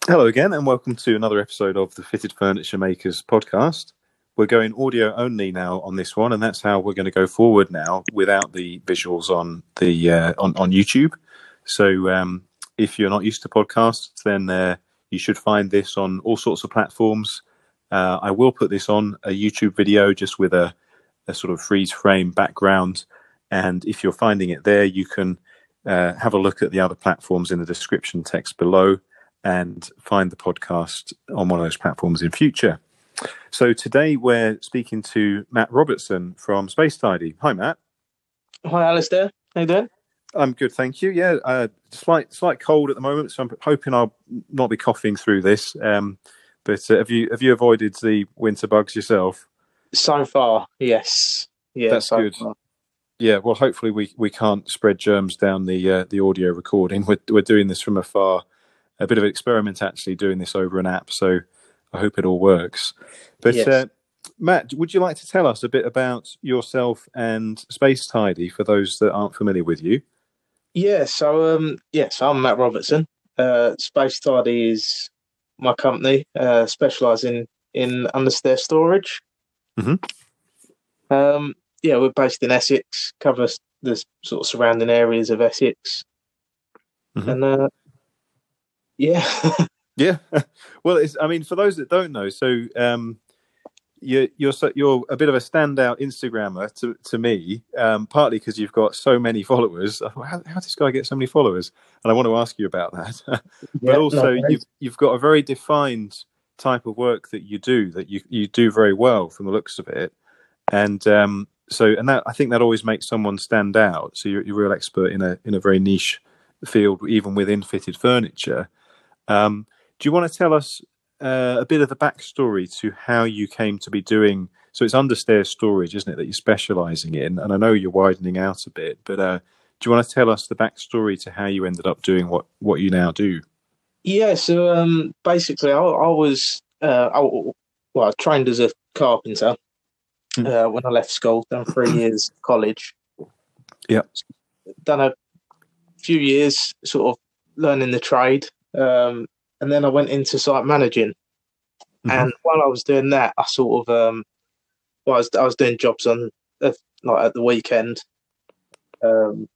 Hello again, and welcome to another episode of the Fitted Furniture Makers podcast. We're going audio only now on this one, and that's how we're going to go forward now, without the visuals on the on YouTube. So, if you're not used to podcasts, then you should find this on all sorts of platforms. I will put this on a YouTube video just with a sort of freeze frame background, and if you're finding it there, you can have a look at the other platforms in the description text below, and find the podcast on one of those platforms in future. So today we're speaking to Matt Robertson from Space Tidy. Hi, Matt. Hi, Alistair. How you doing? I'm good, thank you. Yeah, slight cold at the moment, so I'm hoping I'll not be coughing through this. But have you avoided the winter bugs yourself? So far, yes. Yeah, that's good. Far. Yeah, well, hopefully we can't spread germs down the audio recording. We're doing this from afar. A bit of an experiment, actually, doing this over an app, so I hope it all works. But yes. Matt, would you like to tell us a bit about yourself and Space Tidy for those that aren't familiar with you? Yeah, so I'm Matt Robertson. Space Tidy is my company, specialising in understair storage. Mm-hmm. We're based in Essex, cover the sort of surrounding areas of Essex, and yeah. Yeah. Well, for those that don't know, so you're a bit of a standout Instagrammer to me, partly because you've got so many followers. I thought, how does this guy get so many followers? And I want to ask you about that. But also, you've got a very defined type of work that you do very well from the looks of it, and that I think that always makes someone stand out. So you're a real expert in a very niche field, even within fitted furniture. Do you want to tell us a bit of the backstory to how you came to be doing? So it's understair storage, isn't it, that you're specialising in? And I know you're widening out a bit, but do you want to tell us the backstory to how you ended up doing what you now do? Yeah, so basically, I trained as a carpenter when I left school. Done 3 years college. Yeah, done a few years sort of learning the trade. And then I went into site managing. And while I was doing that, I sort of, I was doing jobs on like at the weekend. So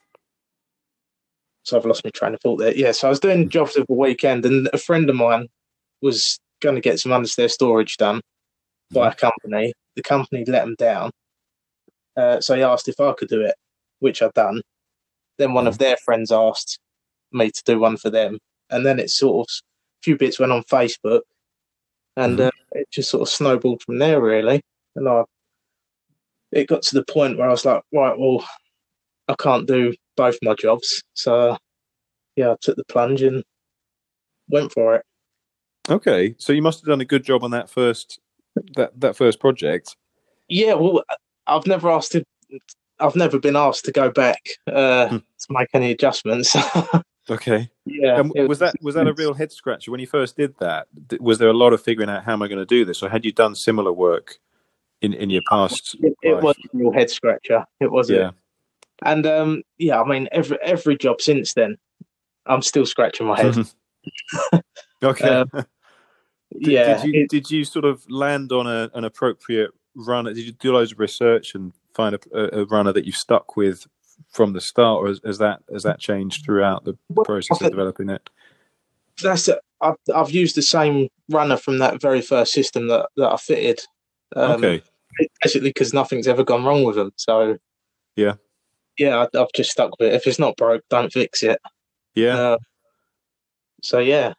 I've lost my train of thought there. Yeah, so I was doing jobs at the weekend, and a friend of mine was going to get some understair storage done by a company. The company let him down. So he asked if I could do it, which I'd done. Then one of their friends asked me to do one for them. And then it sort of, a few bits went on Facebook, and it just sort of snowballed from there, really. And it got to the point where I was like, right, well, I can't do both my jobs. So, yeah, I took the plunge and went for it. Okay, so you must have done a good job on that first project. Yeah, well, I've never been asked to go back to make any adjustments. Okay. Yeah. And was that a real head scratcher when you first did that? Was there a lot of figuring out how am I going to do this, or had you done similar work in your past? It was a real head scratcher. It was. Yeah. And I mean, every job since then, I'm still scratching my head. Okay. Yeah. Did you sort of land on an appropriate runner? Did you do loads of research and find a runner that you've stuck with from the start, or has that changed throughout the process of developing it? I've used the same runner from that very first system that I fitted. Okay. Basically, because nothing's ever gone wrong with them. So yeah, I've just stuck with it. If it's not broke, don't fix it. Yeah. So yeah.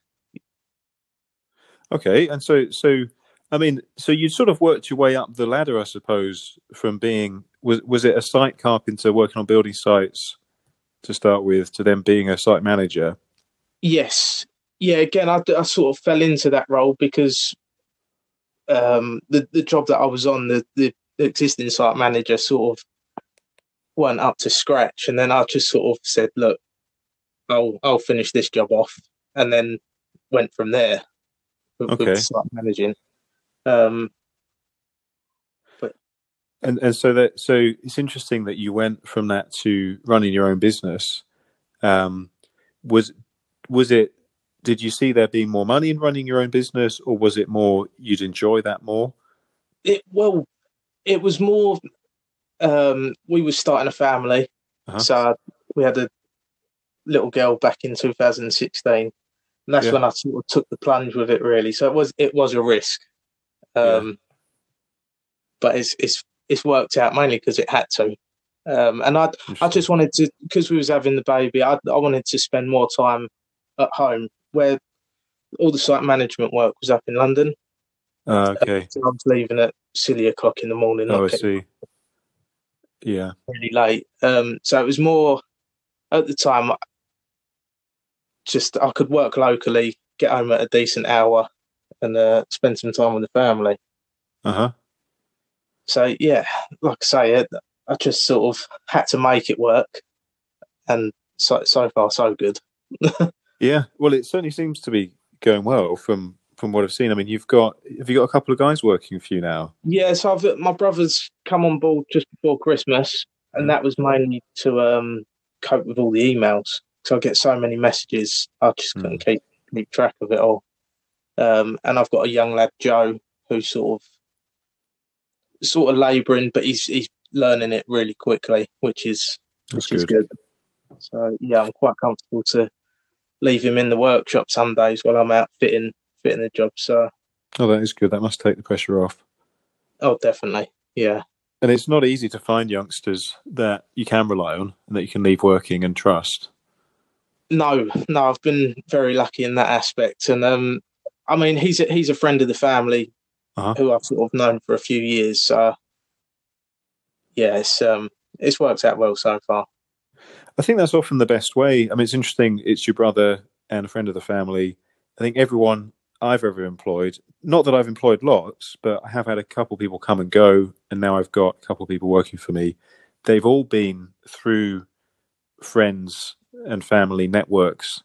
Okay, and so you sort of worked your way up the ladder, I suppose, from being was it a site carpenter working on building sites to start with, to then being a site manager? Yes. Yeah, again, I sort of fell into that role because the job that I was on, the existing site manager sort of weren't up to scratch, and then I just sort of said, look, I'll finish this job off, and then went from there with site managing. And so it's interesting that you went from that to running your own business. Was it did you see there being more money in running your own business, or was it more you'd enjoy that more? It was more. We were starting a family, so we had a little girl back in 2016, and that's when I sort of took the plunge with it. Really, so it was a risk, but it's worked out mainly because it had to. And I just wanted to, because we was having the baby, I wanted to spend more time at home where all the site management work was up in London. Okay. So I was leaving at silly o'clock in the morning. I see. Yeah. Really late. So it was more at the time. Just I could work locally, get home at a decent hour, and spend some time with the family. So yeah, like I say, I just sort of had to make it work, and so far so good. Yeah, well, it certainly seems to be going well from what I've seen. I mean, have you got a couple of guys working for you now? Yeah, so my brother's come on board just before Christmas, and that was mainly to cope with all the emails. So I get so many messages, I just couldn't keep track of it all. And I've got a young lad, Joe, who's sort of labouring, but he's learning it really quickly, which is good. So yeah, I'm quite comfortable to leave him in the workshop some days while I'm out fitting the job. So that is good. That must take the pressure off. Oh, definitely. Yeah. And it's not easy to find youngsters that you can rely on and that you can leave working and trust. No, I've been very lucky in that aspect. And I mean, he's a friend of the family who I've sort of known for a few years. So yeah, it's worked out well so far. I think that's often the best way. I mean, it's interesting. It's your brother and a friend of the family. I think everyone I've ever employed, not that I've employed lots, but I have had a couple people come and go, and now I've got a couple people working for me. They've all been through friends and family networks,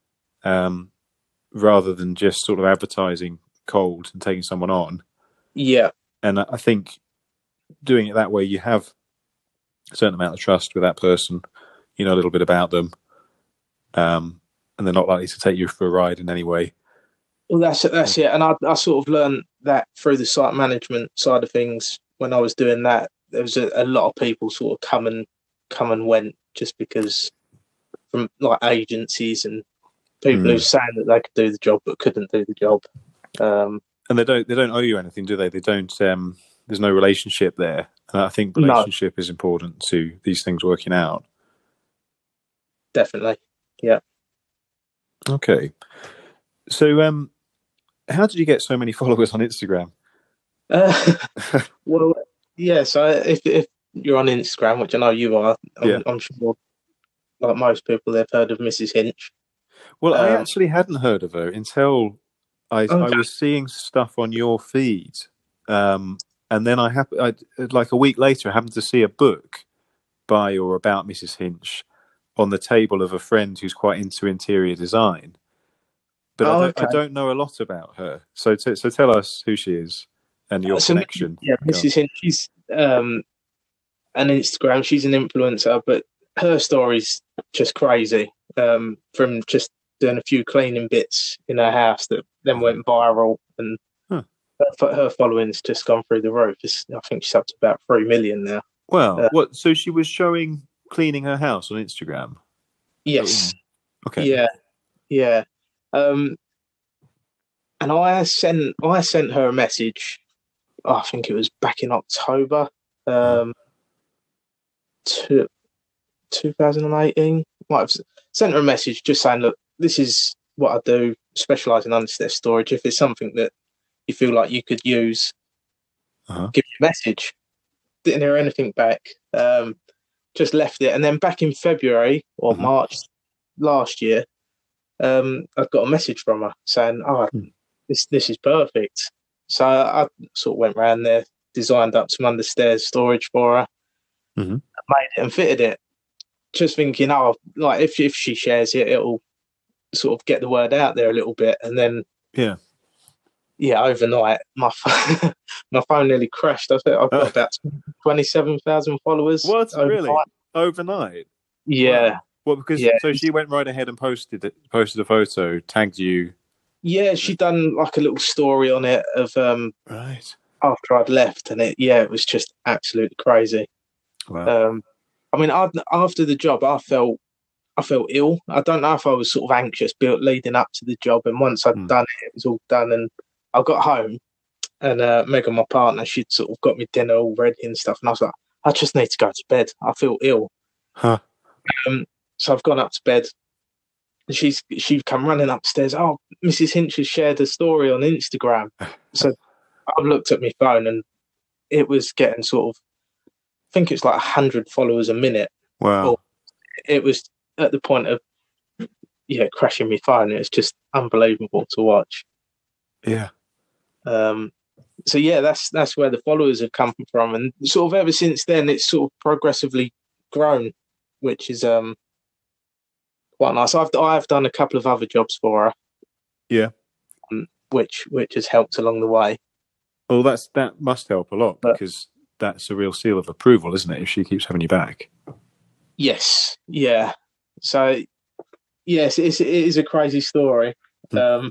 rather than just sort of advertising cold and taking someone on. Yeah. And I think doing it that way, you have a certain amount of trust with that person. You know a little bit about them, and they're not likely to take you for a ride in any way. Well, that's it. And I sort of learned that through the site management side of things. When I was doing that, there was a lot of people sort of come and went just because from like agencies and people who were saying that they could do the job but couldn't do the job. And they don't owe you anything, do they? They don't. There's no relationship there, and I think relationship is important to these things working out. Definitely, yeah. Okay, so how did you get so many followers on Instagram? Well, yeah. So if you're on Instagram, which I know you are, I'm sure, like most people, they've heard of Mrs. Hinch. Well, I actually hadn't heard of her until I was seeing stuff on your feed, and then I like a week later, I happened to see a book by or about Mrs. Hinch on the table of a friend who's quite into interior design. But I don't know a lot about her. So tell us who she is and your connection. Yeah, Mrs. Hinch, she's an Instagram. She's an influencer, but her story's just crazy. From just doing a few cleaning bits in her house that then went viral, and her following's just gone through the roof. I think she's up to about 3 million now. Well, what? So she was showing cleaning her house on Instagram? Yes. Okay. Yeah. And I sent her a message. I think it was back in October, 2018. Might have sent her a message just saying, "Look, this is what I do. Specialise in understairs storage. If it's something that you feel like you could use, give me a message." Didn't hear anything back. Just left it, and then back in February or March last year, I got a message from her saying, this is perfect. So I sort of went around there, designed up some understairs storage for her, made it and fitted it. Just thinking, like if she shares it, it'll sort of get the word out there a little bit. And then, overnight, my phone nearly crashed. I think I've got about 27,000 followers. What? Overnight? Really? Overnight? Yeah. Wow. Well, because Yeah, so she went right ahead and posted a photo, tagged you. yeah, she done like a little story on it of Right. after I'd left, and it was just absolutely crazy. Wow. I mean, after the job, I felt ill. I don't know if I was sort of anxious built leading up to the job, and once I'd done it, it was all done, and I got home, and Megan, my partner, she'd sort of got me dinner all ready and stuff, and I was like, I just need to go to bed. I feel ill. Huh. So I've gone up to bed. And she'd come running upstairs. Oh, Mrs. Hinch has shared a story on Instagram. So I've looked at my phone, and it was getting sort of, I think it's like 100 followers a minute. Wow. Or it was at the point of crashing my phone. It's just unbelievable to watch. Yeah. So yeah, that's where the followers have come from, and sort of ever since then, it's sort of progressively grown, which is quite nice. I've done a couple of other jobs for her. Yeah. Which has helped along the way. Well, that must help a lot, because that's a real seal of approval, isn't it? If she keeps having you back. Yes. Yeah. So yes, it is a crazy story. And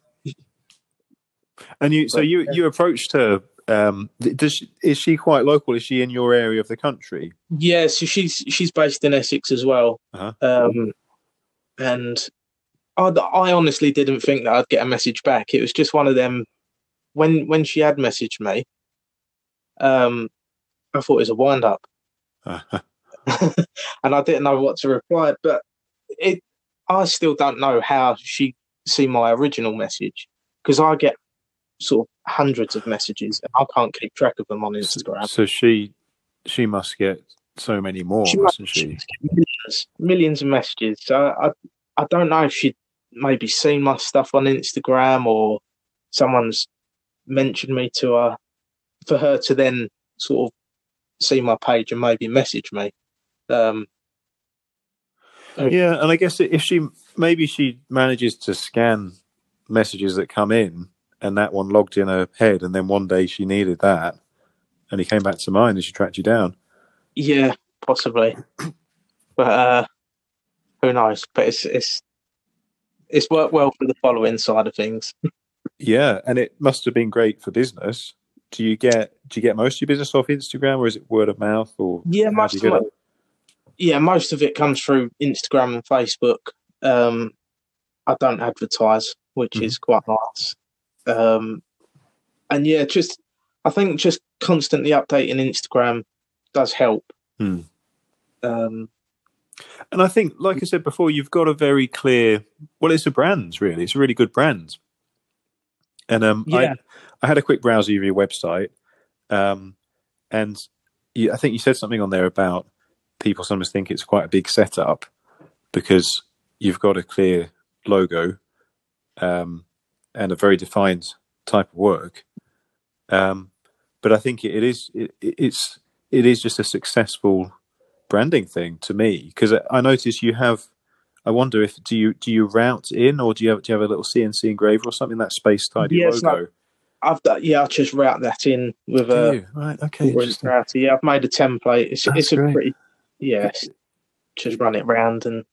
you approached her. Is she quite local? Is she in your area of the country? Yeah, so she's based in Essex as well. Uh-huh. And I honestly didn't think that I'd get a message back. It was just one of them. When she had messaged me, I thought it was a wind up, Uh-huh. and I didn't know what to reply. But I still don't know how she see my original message, because I get sort of hundreds of messages, and I can't keep track of them on Instagram. So she must get so many more, mustn't she? Millions of messages. So I don't know if she'd maybe seen my stuff on Instagram, or someone's mentioned me to her, for her to then sort of see my page and maybe message me. Yeah, and I guess if she manages to scan messages that come in, and that one logged in her head, and then one day she needed that, and he came back to mind, and she tracked you down. Yeah, possibly, but who knows? But it's worked well for the following side of things. Yeah, and it must have been great for business. Do you get most of your business off Instagram, or is it word of mouth? Or most of it comes through Instagram and Facebook. I don't advertise, which is quite nice. And yeah, I think just constantly updating Instagram does help. And I think, like I said before, you've got a very clear. Well, it's a brand, really. It's a really good brand. And I had a quick browse of your website, and I think you said something on there about people sometimes think it's quite a big setup because you've got a clear logo and a very defined type of work. But I think it is just a successful branding thing to me, because I notice you have. I wonder if do you route in, or do you have a little CNC engraver or something, that Space Tidy logo? I just route that in with a right. Okay, router. Yeah, I've made a template. It's a pretty just run it round and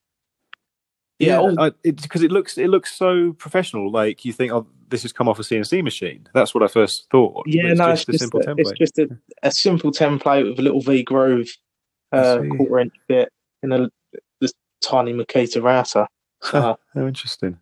because it looks so professional. Like you think, oh, this has come off a CNC machine. That's what I first thought. Yeah, no, it's just a simple template. It's just a simple template with a little V groove, 1/4 inch bit in this tiny Makita router. How interesting.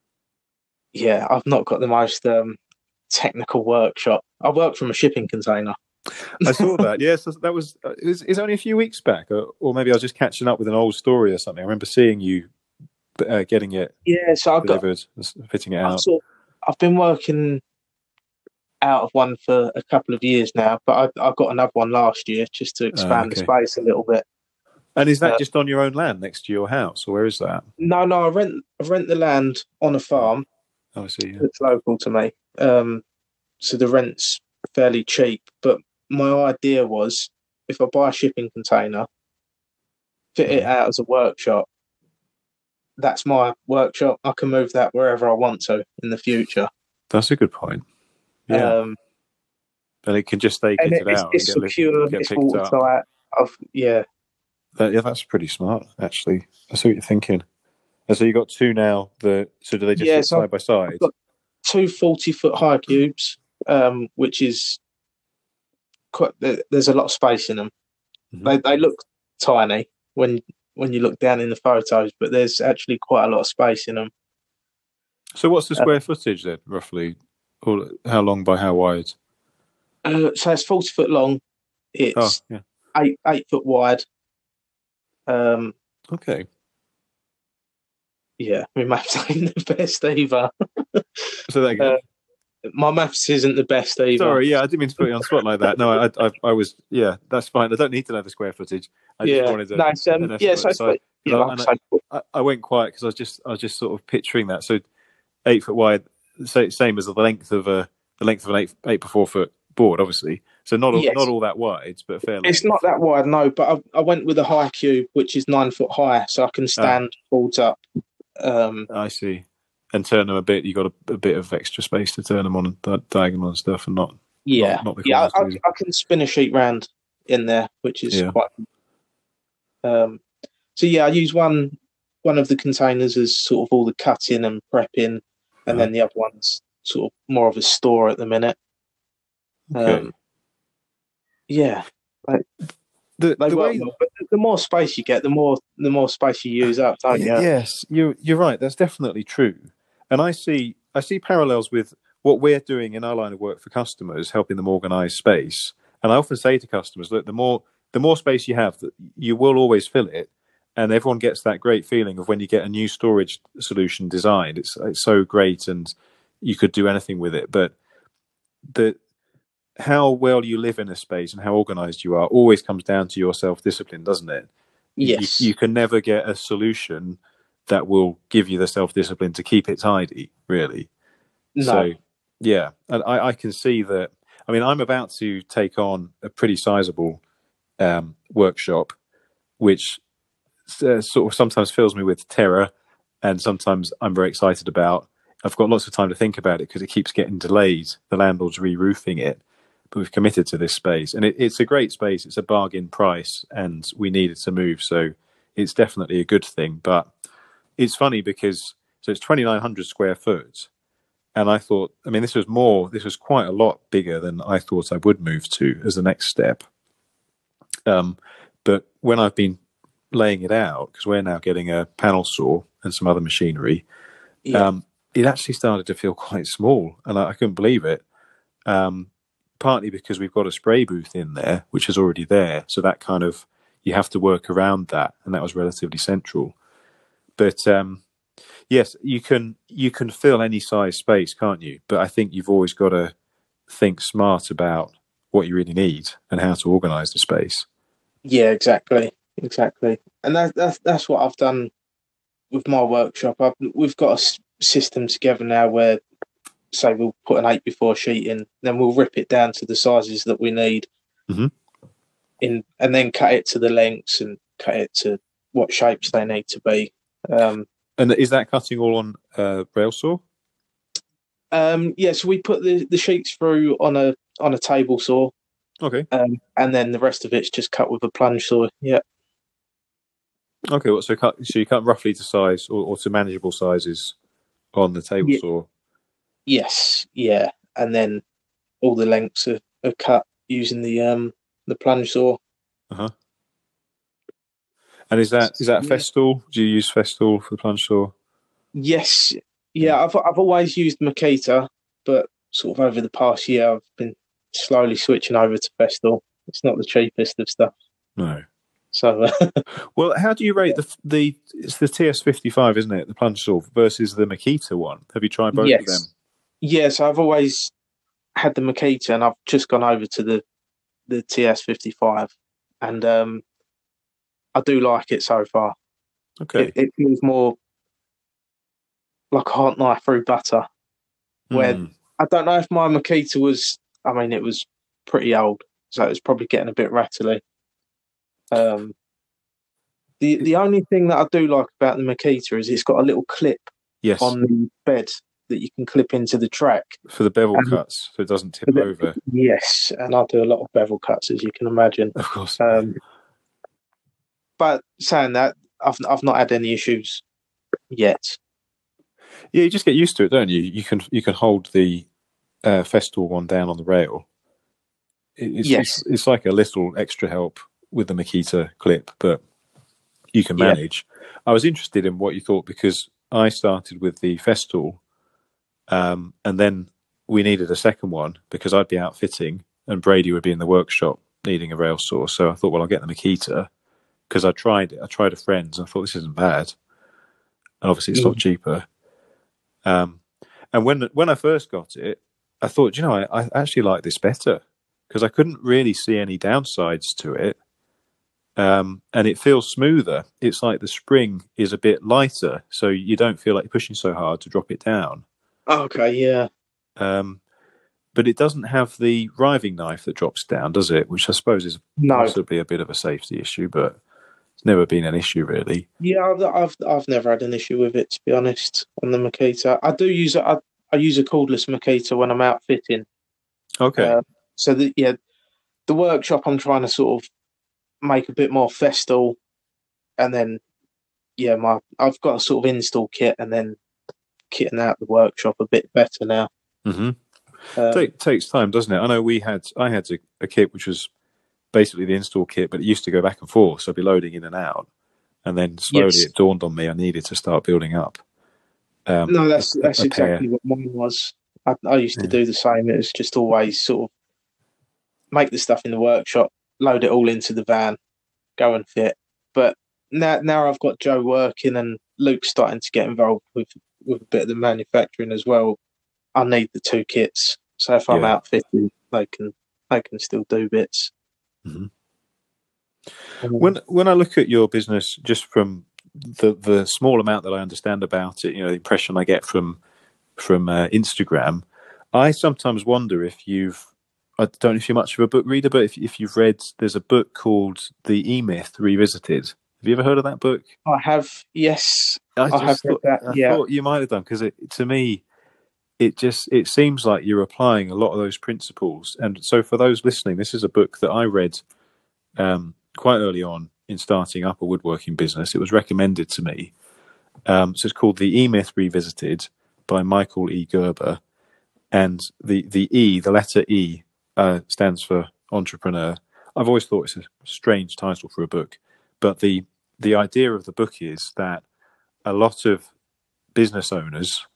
Yeah, I've not got the most technical workshop. I work from a shipping container. I saw that. Yes, that was. It's only a few weeks back, or maybe I was just catching up with an old story or something. I remember seeing you getting it. Yeah, so I've delivered, fitting it out. I've been working out of one for a couple of years now, but I got another one last year just to expand the space a little bit. And is that just on your own land next to your house, or where is that? No, I rent the land on a farm. Oh, I see. Yeah. It's local to me, so the rent's fairly cheap. But my idea was, if I buy a shipping container, fit it out as a workshop. That's my workshop. I can move that wherever I want to in the future. That's a good point. Yeah. And it can just stay kitted out. It's secure. It's watertight. That's pretty smart, actually. I see what you're thinking. And so you got two now. So do they just sit So side by side? I've got two 40-foot high cubes, which is quite. There's a lot of space in them. Mm-hmm. They look tiny when you look down in the photos, but there's actually quite a lot of space in them. So what's the square footage then, roughly? Or how long by how wide? So it's 40-foot long. It's 8 foot wide. Okay. Yeah, my maths ain't the best either. So there you go. My maths isn't the best either. Sorry, yeah, I didn't mean to put you on the spot like that. No, I was, yeah, that's fine. I don't need to know the square footage. I just wanted to. I went quiet because I was just sort of picturing that. So 8 foot wide, same as the length of an 8x4 foot board, obviously. So not all that wide, but fairly. It's not that wide, no. But I went with a high cube, which is 9 foot high, so I can stand boards up. I see. And turn them a bit. You got a bit of extra space to turn them on diagonal and stuff, and not. Not I can spin a sheet round in there, which is quite. So I use one of the containers as sort of all the cutting and prepping, and then the other one's sort of more of a store at the minute. Okay. The more space you get, the more space you use up, don't you? Yes, you're right. That's definitely true. And I see parallels with what we're doing in our line of work for customers, helping them organise space. And I often say to customers, look, the more space you have, you will always fill it. And everyone gets that great feeling of when you get a new storage solution designed. It's so great, and you could do anything with it. But how well you live in a space and how organised you are always comes down to your self-discipline, doesn't it? Yes. You can never get a solution that will give you the self-discipline to keep it tidy, really. No. So, yeah, and I can see that. I mean, I'm about to take on a pretty sizable workshop, which sort of sometimes fills me with terror, and sometimes I'm very excited about. I've got lots of time to think about it because it keeps getting delayed. The landlord's re-roofing it, but we've committed to this space, and it's a great space. It's a bargain price, and we needed to move, so it's definitely a good thing. But it's funny because it's 2,900 square foot, and I thought, I mean, this was quite a lot bigger than I thought I would move to as the next step. But when I've been laying it out, because we're now getting a panel saw and some other machinery, it actually started to feel quite small, and I couldn't believe it. Partly because we've got a spray booth in there, which is already there, so that kind of, you have to work around that, and that was relatively central. But yes, you can fill any size space, can't you? But I think you've always got to think smart about what you really need and how to organise the space. Yeah, exactly. And that's what I've done with my workshop. We've got a system together now where, say, we'll put an 8x4 sheet in, then we'll rip it down to the sizes that we need, and then cut it to the lengths and cut it to what shapes they need to be. And is that cutting all on rail saw? So we put the sheets through on a table saw. Okay. And then the rest of it's just cut with a plunge saw. Yeah. Okay. Well, so you cut roughly to size or to manageable sizes on the table saw. Yes. Yeah. And then all the lengths are cut using the plunge saw. And is that Festool? Do you use Festool for the plunge saw? Yes. Yeah. I've always used Makita, but sort of over the past year I've been slowly switching over to Festool. It's not the cheapest of stuff. No. So well, how do you rate it's the TS55, isn't it? The plunge saw versus the Makita one. Have you tried both of them? Yes, I've always had the Makita, and I've just gone over to the TS55, and I do like it so far. Okay. It feels more like a hot knife through butter. Where I don't know if my Makita was. I mean, it was pretty old, so it was probably getting a bit rattly. The only thing that I do like about the Makita is it's got a little clip on the bed that you can clip into the track. For the bevel cuts, so it doesn't tip over. Yes, and I do a lot of bevel cuts, as you can imagine. Of course. But saying that, I've not had any issues yet. Yeah, you just get used to it, don't you? You can hold the Festool one down on the rail. Yes. It's like a little extra help with the Makita clip, but you can Yeah. manage. I was interested in what you thought because I started with the Festool, and then we needed a second one because I'd be outfitting and Brady would be in the workshop needing a rail saw. So I thought, well, I'll get the Makita because I tried it. I tried a friend's and I thought this isn't bad, and obviously it's a lot cheaper. And when I first got it, I thought, I actually like this better because I couldn't really see any downsides to it. And it feels smoother. It's like the spring is a bit lighter, so you don't feel like you're pushing so hard to drop it down. Okay, yeah. But it doesn't have the riving knife that drops down, does it? Which I suppose is No. possibly a bit of a safety issue, but it's never been an issue really. Yeah, I've never had an issue with it, to be honest. On the Makita, I do use I use a cordless Makita when I'm outfitting. Okay. So the workshop I'm trying to sort of make a bit more Festool, and then I've got a sort of install kit, and then kitting out the workshop a bit better now. Mm-hmm. Takes time, doesn't it? I know I had a kit which was basically the install kit, but it used to go back and forth, so I'd be loading in and out, and then slowly it dawned on me I needed to start building up. No, that's exactly what mine was. I used to do the same. It was just always sort of make the stuff in the workshop, load it all into the van, go and fit. But now I've got Joe working and Luke's starting to get involved with a bit of the manufacturing as well. I need the two kits, so if I'm outfitting, they can still do bits. Mm-hmm. When I look at your business, just from the small amount that I understand about it, the impression I get from Instagram, I sometimes wonder if I don't know if you're much of a book reader, but if you've read, there's a book called The E-Myth Revisited. Have you ever heard of that book? I have, yes. I have read that. I thought you might have done, because to me, it seems like you're applying a lot of those principles. And so for those listening, this is a book that I read quite early on in starting up a woodworking business. It was recommended to me. So it's called The E-Myth Revisited by Michael E. Gerber. And the letter E, stands for entrepreneur. I've always thought it's a strange title for a book, but the idea of the book is that a lot of business owners,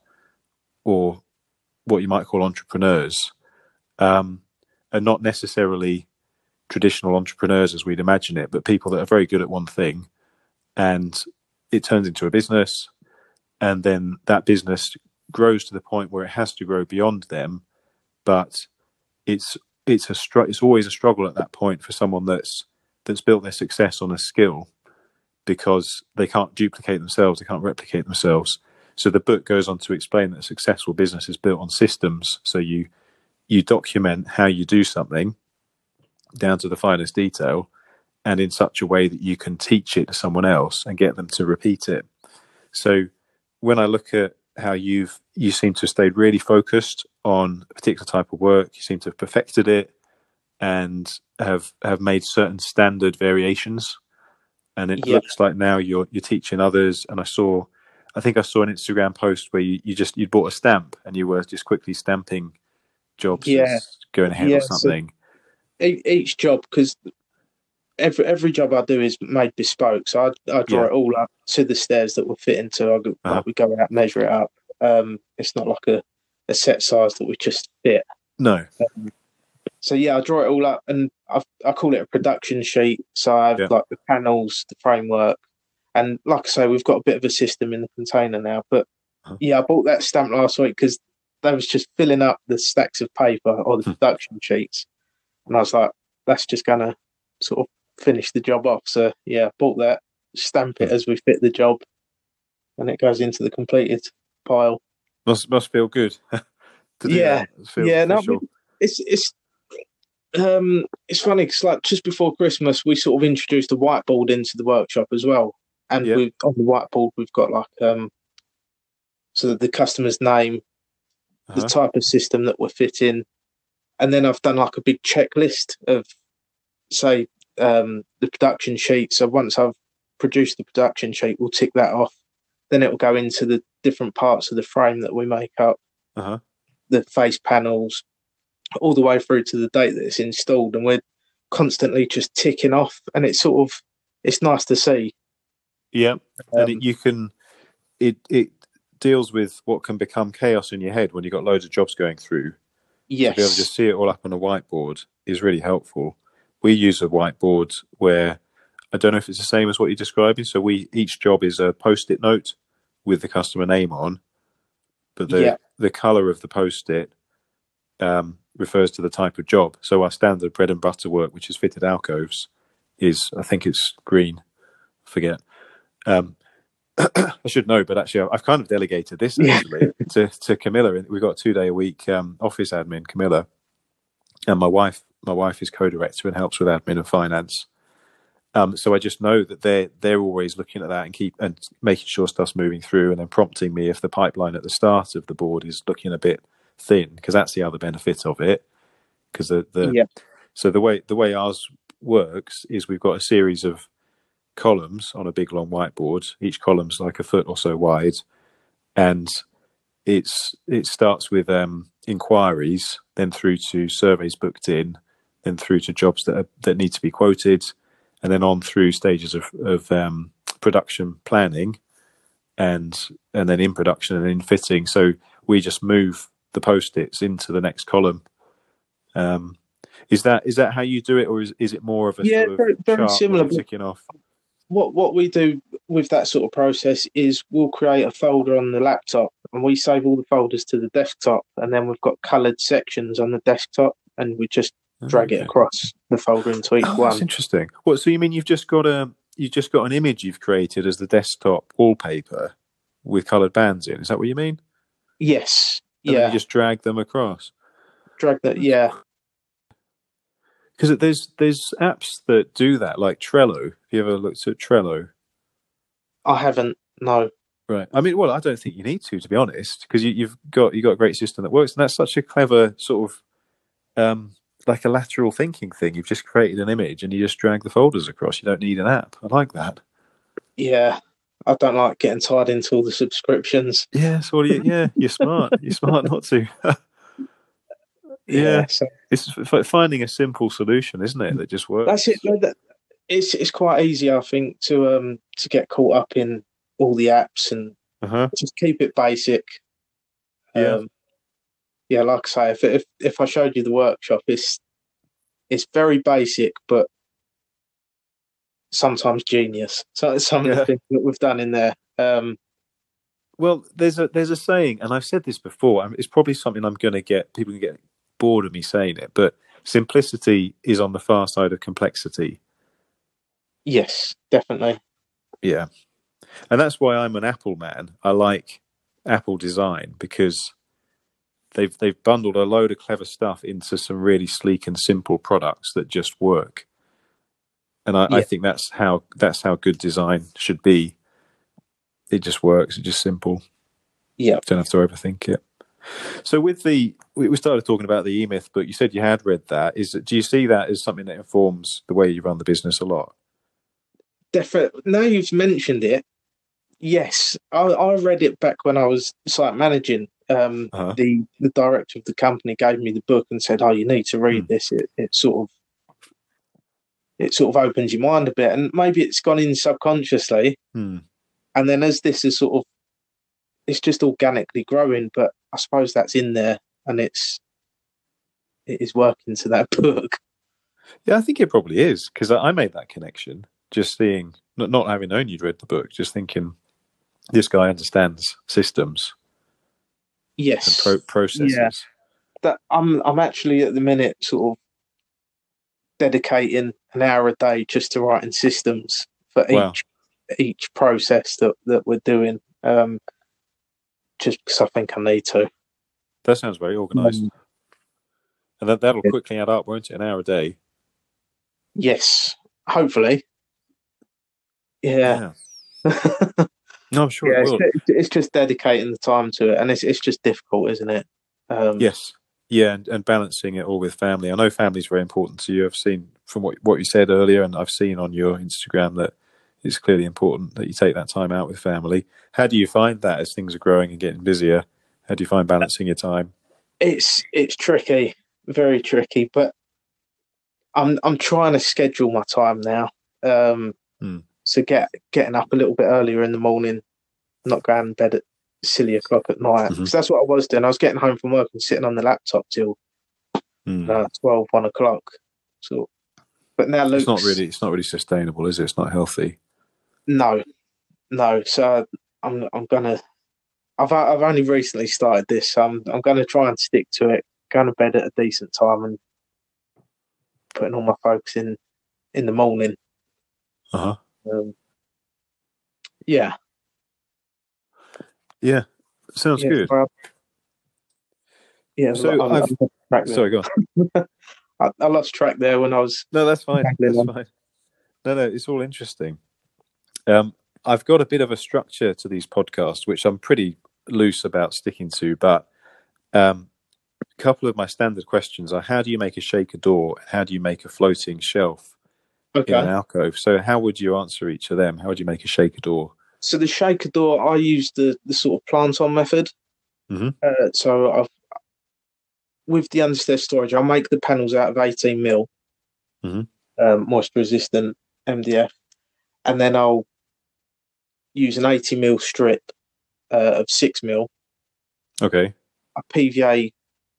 or what you might call entrepreneurs, are not necessarily traditional entrepreneurs as we'd imagine it, but people that are very good at one thing, and it turns into a business, and then that business grows to the point where it has to grow beyond them, but it's always a struggle at that point for someone that's built their success on a skill, because they can't duplicate themselves, they can't replicate themselves. So the book goes on to explain that a successful business is built on systems. So you document how you do something down to the finest detail, and in such a way that you can teach it to someone else and get them to repeat it. So when I look at how you seem to have stayed really focused on a particular type of work, you seem to have perfected it and have made certain standard variations. And it looks like now you're teaching others. And I think I saw an Instagram post where you'd bought a stamp and you were just quickly stamping jobs as going ahead or something. So each job, because every job I do is made bespoke, so I draw it all up to the stairs that we're fitting to. We go out, measure it up. It's not like a set size that we just fit. No. So I draw it all up, and I call it a production sheet. So I have like the panels, the framework, and like I say, we've got a bit of a system in the container now. But I bought that stamp last week because they was just filling up the stacks of paper or the production sheets, and I was like, that's just gonna sort of finish the job off. So I bought that, stamp it as we fit the job, and it goes into the completed pile. Must feel good. No, it's funny because like just before Christmas we sort of introduced a whiteboard into the workshop as well, and on the whiteboard we've got like so the customer's name, the type of system that we're fitting, and then I've done like a big checklist of say the production sheet. So once I've produce the production sheet, we'll tick that off. Then it will go into the different parts of the frame that we make up, the face panels, all the way through to the date that it's installed, and we're constantly just ticking off, and it's nice to see. Yeah, and it deals with what can become chaos in your head when you've got loads of jobs going through. Yes. To be able to just see it all up on a whiteboard is really helpful. We use a whiteboard where, I don't know if it's the same as what you're describing. So each job is a Post-it note with the customer name on, but the colour of the Post-it refers to the type of job. So our standard bread and butter work, which is fitted alcoves, is, I think it's green. I forget. I should know, but actually I've kind of delegated this actually to Camilla. We've got a 2-day-a-week office admin, Camilla, and my wife is co-director and helps with admin and finance. So I just know that they're always looking at that and making sure stuff's moving through, and then prompting me if the pipeline at the start of the board is looking a bit thin, because that's the other benefit of it. Because so the way ours works is we've got a series of columns on a big long whiteboard. Each column's like a foot or so wide, and it starts with inquiries, then through to surveys booked in, then through to jobs that need to be quoted, and then on through stages of production planning, and then in production and in fitting. So we just move the Post-its into the next column. Is that how you do it, or is it more of a sort of very similar ticking off? What we do with that sort of process is we'll create a folder on the laptop, and we save all the folders to the desktop, and then we've got coloured sections on the desktop, and we just drag it across the folder into each one. That's interesting. What? So you mean you've just got an image you've created as the desktop wallpaper with coloured bands in? Is that what you mean? Yes. And then you just drag them across. Drag that, yeah. Because there's apps that do that, like Trello. Have you ever looked at Trello? I haven't. No. Right. I mean, well, I don't think you need to be honest, because you've got a great system that works, and that's such a clever sort of like a lateral thinking thing. You've just created an image and you just drag the folders across. You don't need an app. I like that. Yeah. I don't like getting tied into all the subscriptions. Yeah, so you're smart. You're smart not to. Yeah, so it's finding a simple solution, isn't it? That just works. That's it. It's quite easy, I think, to get caught up in all the apps and just keep it basic. Yeah, like I say, if I showed you the workshop, it's very basic, but sometimes genius. So some of the things that we've done in there. Well, there's a saying, and I've said this before. It's probably something people can get bored of me saying it, but simplicity is on the far side of complexity. Yes, definitely. Yeah, and that's why I'm an Apple man. I like Apple design because they've bundled a load of clever stuff into some really sleek and simple products that just work. And I think that's how good design should be. It just works. It's just simple. Yeah, don't have to overthink it. So we started talking about the E-Myth book. You said you had read that. Do you see that as something that informs the way you run the business a lot? Definitely. Now you've mentioned it, yes. I read it back when I was site managing. The director of the company gave me the book and said, "Oh, you need to read this. It sort of opens your mind a bit, and maybe it's gone in subconsciously." And then as this is it's just organically growing, but I suppose that's in there, and it is working to that book. Yeah, I think it probably is, because I made that connection just seeing, not having known you'd read the book, just thinking this guy understands systems. Yes, and processes. Yeah. That I'm actually at the minute sort of dedicating an hour a day just to writing systems for each process that we're doing. Just because I think I need to. That sounds very organised. And that'll quickly add up, won't it? An hour a day. Yes, hopefully. Yeah. No, I'm sure it will. It's just dedicating the time to it, and it's just difficult, isn't it? Yes. Yeah, and balancing it all with family. I know family is very important to you. I've seen from what you said earlier, and I've seen on your Instagram that it's clearly important that you take that time out with family. How do you find that as things are growing and getting busier? How do you find balancing your time? It's tricky, very tricky, but I'm trying to schedule my time now. So getting up a little bit earlier in the morning, not going to bed at silly o'clock at night. Because that's what I was doing. I was getting home from work and sitting on the laptop till 12, 1 o'clock. So, but now Luke's, it's not really sustainable, is it? It's not healthy. No. So I'm gonna. I've only recently started this. So I'm gonna try and stick to it. Going to bed at a decent time and putting all my focus in the morning. Yeah. Yeah, sounds good. So sorry, go on. I lost track there when I was. No, that's fine. That's fine. No, it's all interesting. I've got a bit of a structure to these podcasts, which I'm pretty loose about sticking to. But a couple of my standard questions are: how do you make a shaker door? How do you make a floating shelf in an alcove? So, how would you answer each of them? How would you make a shaker door? So the shaker door, I use the sort of plant-on method. So with the understairs storage, I'll make the panels out of 18 mil, moisture-resistant MDF, and then I'll use an 80 mil strip of 6 mil. Okay. I PVA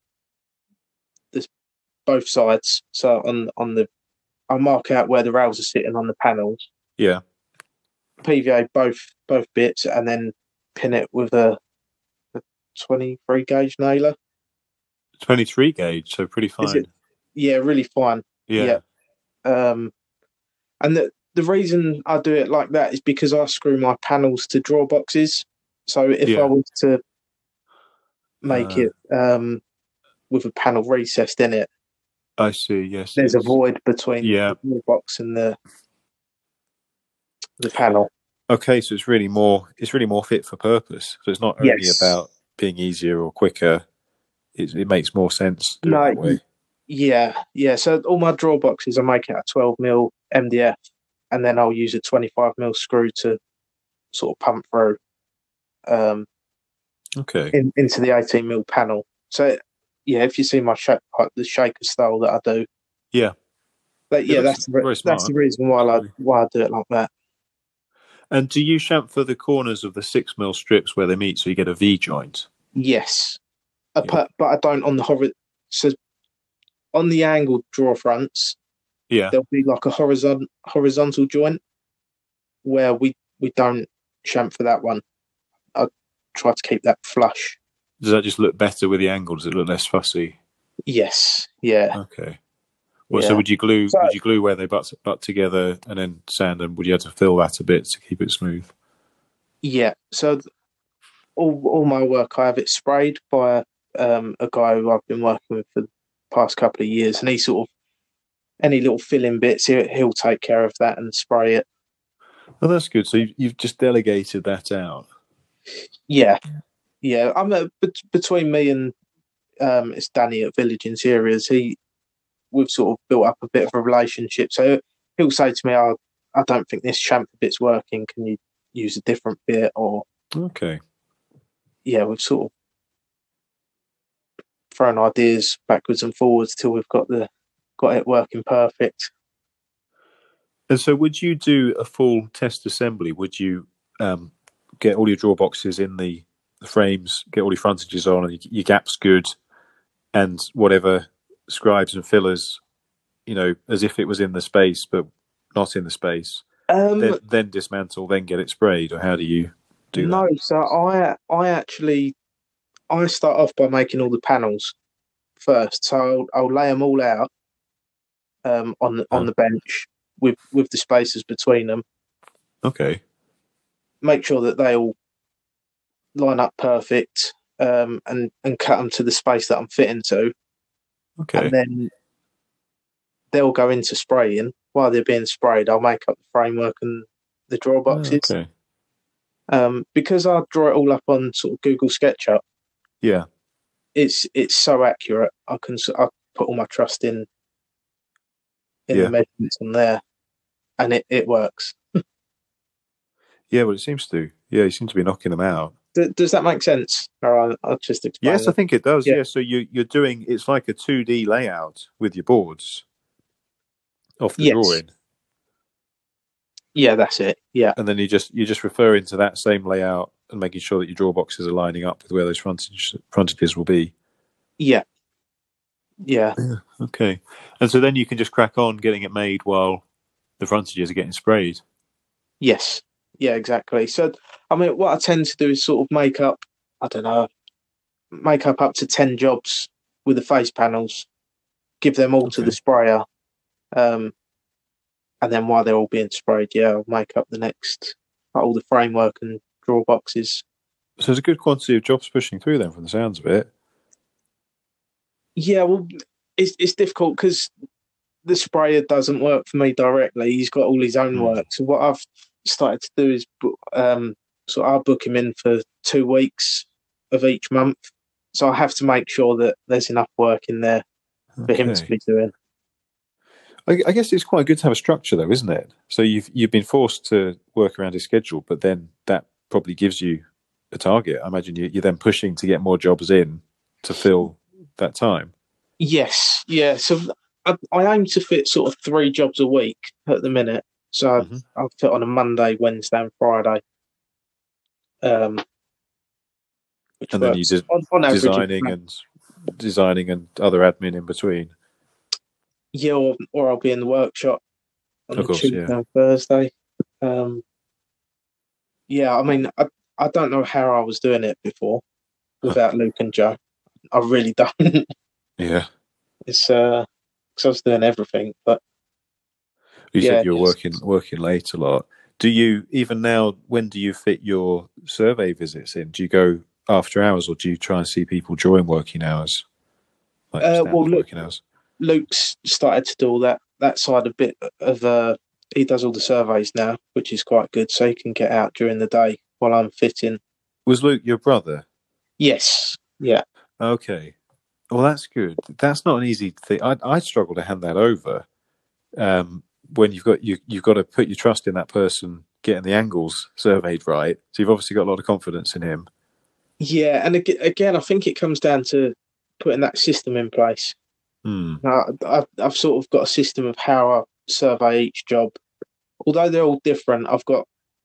both sides, so I mark out where the rails are sitting on the panels. Yeah. PVA both bits, and then pin it with a 23 gauge nailer. 23 gauge, so pretty fine. Yeah, really fine. Yeah. And the reason I do it like that is because I screw my panels to drawer boxes. So if I was to make it with a panel recessed in it, I see. Yes, there's a void between the drawer box and the panel. Okay, so it's really more fit for purpose. So it's not only about being easier or quicker. It makes more sense to do it that way. Yeah. So all my drawer boxes I make out of 12 mil MDF, and then I'll use a 25 mil screw to sort of pump through into the 18 mil panel. So if you see my the shaker style that I do, that's the reason why I do it like that. And do you chamfer the corners of the 6 mil strips where they meet so you get a V joint? Yes. But I don't on the so on the angled drawer fronts. There'll be like a horizontal joint where we don't chamfer that one. I try to keep that flush. Does that just look better with the angle? Does it look less fussy? Yes. Yeah. Okay. Well, so would you glue where they butt together and then sand them? Would you have to fill that a bit to keep it smooth? Yeah. So all my work, I have it sprayed by a guy who I've been working with for the past couple of years, and he sort of any little filling bits, he'll take care of that and spray it. Oh, that's good. So you've just delegated that out. Yeah. I'm between me and it's Danny at Village Interiors. We've sort of built up a bit of a relationship. So he'll say to me, "I don't think this chamfer bit's working. Can you use a different bit?" Or we've sort of thrown ideas backwards and forwards till we've got it working perfect. And so, would you do a full test assembly? Would you get all your drawer boxes in the frames, get all your frontages on, and your gaps good, and whatever scribes and fillers, as if it was in the space but not in the space, then dismantle, then get it sprayed? Or how do you do that? No, so I start off by making all the panels first. So I'll lay them all out on the bench with the spaces between them. Okay. Make sure that they all line up perfect, and cut them to the space that I'm fitting to. Okay. And then they'll go into spraying. While they're being sprayed, I'll make up the framework and the drawer boxes. Okay. Because I draw it all up on sort of Google SketchUp. Yeah. It's so accurate. I put all my trust in the measurements on there, and it works. Yeah, well, it seems to. Yeah, you seem to be knocking them out. Does that make sense? Or I'll just explain Yes, I it. think it does. Yeah. Yeah, so you're doing it's like a 2D layout with your boards off the Yes. drawing, Yeah, that's it. Yeah. and then you're just referring to that same layout and making sure that your draw boxes are lining up with where those frontages will be. Yeah. Yeah. Okay, and so then you can just crack on getting it made while the frontages are getting sprayed. Yes. Yeah, exactly. So, I mean, what I tend to do is sort of make up, I don't know, make up to 10 jobs with the face panels, give them all to the Okay. sprayer. And then while they're all being sprayed, yeah, I'll make up the next, like, all the framework and draw boxes. So there's a good quantity of jobs pushing through then, from the sounds of it. Yeah, well, it's difficult because the sprayer doesn't work for me directly. He's got all his own work. So what I've started to do is, so I'll book him in for 2 weeks of each month. So I have to make sure that there's enough work in there for him to be doing. I guess it's quite good to have a structure, though, isn't it? So you've been forced to work around his schedule, but then that probably gives you a target. I imagine you're then pushing to get more jobs in to fill that time. Yes, yeah. So I aim to fit sort of 3 jobs a week at the minute. So I'll fit on a Monday, Wednesday, and Friday. Which and then works you on average. Designing and other admin in between. Yeah, or I'll be in the workshop on Of the course, Tuesday and Thursday. Yeah, I mean, I don't know how I was doing it before without Luke and Joe. I really don't. Yeah. It's because I was doing everything, but you said you were working late a lot. Do you even now? When do you fit your survey visits in? Do you go after hours, or do you try and see people during working hours? Working hours. Luke's started to do all that side a bit of. He does all the surveys now, which is quite good, so he can get out during the day while I'm fitting. Was Luke your brother? Yes. Yeah. Okay. Well, that's good. That's not an easy thing. I'd struggle to hand that over. When you've got to put your trust in that person getting the angles surveyed right. So you've obviously got a lot of confidence in him. Yeah, and again, I think it comes down to putting that system in place. Now, I've sort of got a system of how I survey each job. Although they're all different, I've got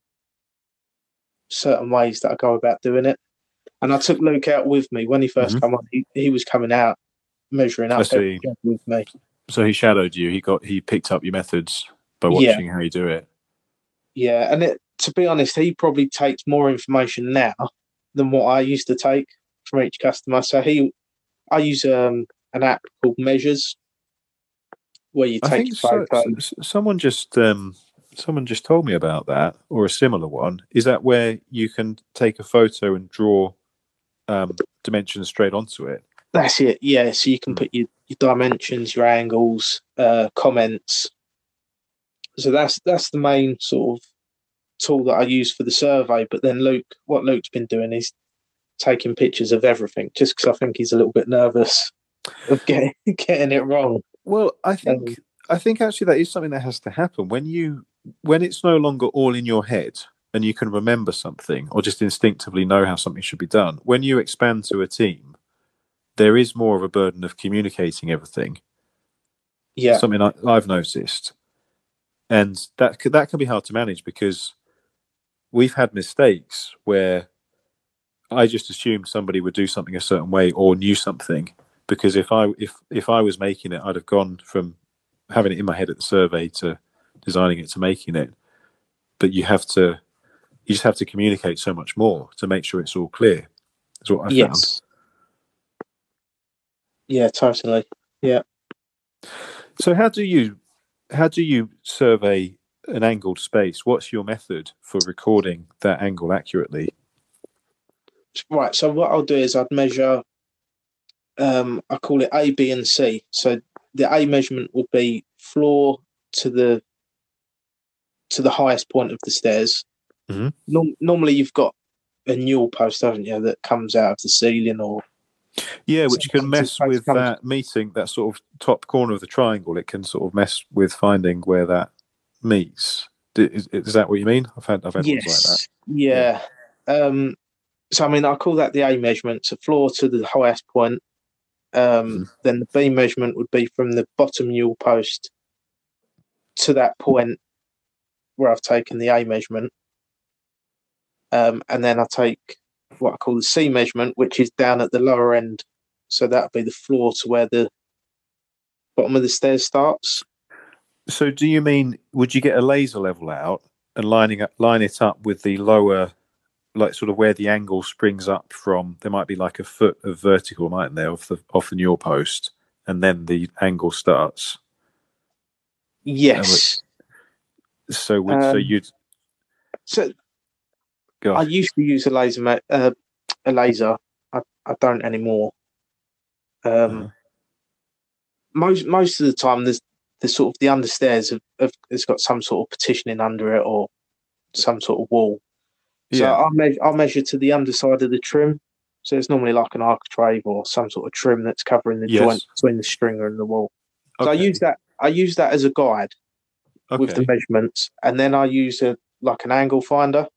certain ways that I go about doing it. And I took Luke out with me when he first came on. He was coming out measuring up every job with me. So he shadowed you. He picked up your methods by watching how you do it. Yeah, and to be honest, he probably takes more information now than what I used to take from each customer. So I use an app called Measures, where you take photos. Someone just told me about that, or a similar one. Is that where you can take a photo and draw dimensions straight onto it? That's it. Yeah, so you can put your dimensions, your angles, comments. So that's the main sort of tool that I use for the survey. But then what Luke's been doing is taking pictures of everything, just because I think he's a little bit nervous of getting it wrong. Well, I think actually that is something that has to happen when it's no longer all in your head and you can remember something or just instinctively know how something should be done. When you expand to a team, there is more of a burden of communicating everything. Yeah, something I've noticed, and that can be hard to manage because we've had mistakes where I just assumed somebody would do something a certain way or knew something, because if I was making it, I'd have gone from having it in my head at the survey to designing it to making it. But you just have to communicate so much more to make sure it's all clear. That's what I found. Yeah, totally. Yeah. So how do you survey an angled space? What's your method for recording that angle accurately? Right. So what I'll do is I'd measure. I call it A, B, and C. So the A measurement would be floor to the highest point of the stairs. Mm-hmm. Normally, you've got a newel post, haven't you, that comes out of the ceiling, or which can mess with that meeting, that sort of top corner of the triangle. It can sort of mess with finding where that meets. Is that what you mean? I've had ones like that. Yes, yeah. So I mean, I call that the A measurement, so floor to the highest point. Mhm. Then the B measurement would be from the bottom newel post to that point where I've taken the A measurement. And then I take what I call the C measurement, which is down at the lower end. So that would be the floor to where the bottom of the stairs starts. So do you mean, would you get a laser level out and line it up with the lower, like sort of where the angle springs up from? There might be like a foot of vertical, mightn't there, off the newel post, and then the angle starts. Yes. So you'd So go. I used to use a laser. A laser. I don't anymore. Uh-huh. Most of the time, there's the sort of the understairs has got some sort of partitioning under it or some sort of wall. So Yeah. I'll measure to the underside of the trim. So it's normally like an architrave or some sort of trim that's covering the joint between the stringer and the wall. So Okay. I use that as a guide with the Okay. measurements, and then I use like an angle finder.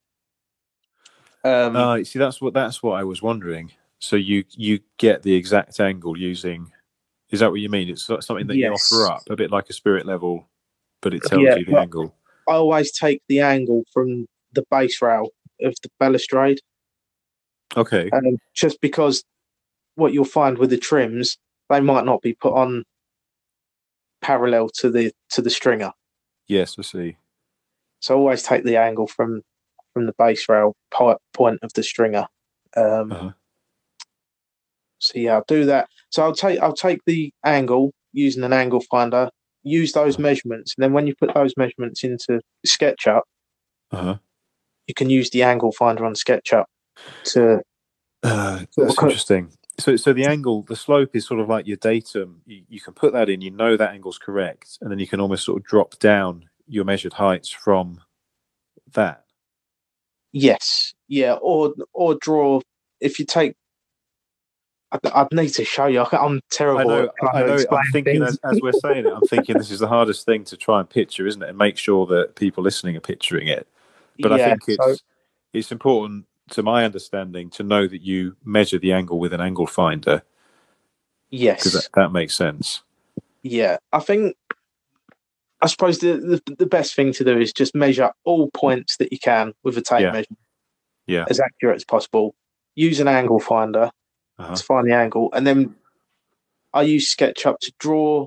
See, that's what I was wondering. So you get the exact angle using. Is that what you mean? It's something that you Yes. offer up, a bit like a spirit level, but it tells you the angle. I always take the angle from the base rail of the balustrade. Okay. Just because what you'll find with the trims, they might not be put on parallel to the stringer. Yes, I see. So I always take the angle from the base rail point of the stringer. Uh-huh. So yeah, I'll do that. So I'll take the angle using an angle finder, use those measurements, and then when you put those measurements into SketchUp, you can use the angle finder on SketchUp to. That's interesting. So the angle, the slope is sort of like your datum. You can put that in, you know that angle's correct, and then you can almost sort of drop down your measured heights from that. Yes, yeah, or draw. If you take, I'd need to show you. I'm terrible. I know. I'm thinking things. as we're saying it, I'm thinking this is the hardest thing to try and picture, isn't it? And make sure that people listening are picturing it. But I think it's important, to my understanding, to know that you measure the angle with an angle finder. Yes, because that makes sense. Yeah, I suppose the best thing to do is just measure all points that you can with a tape measure. Yeah, as accurate as possible. Use an angle finder to find the angle, and then I use SketchUp to draw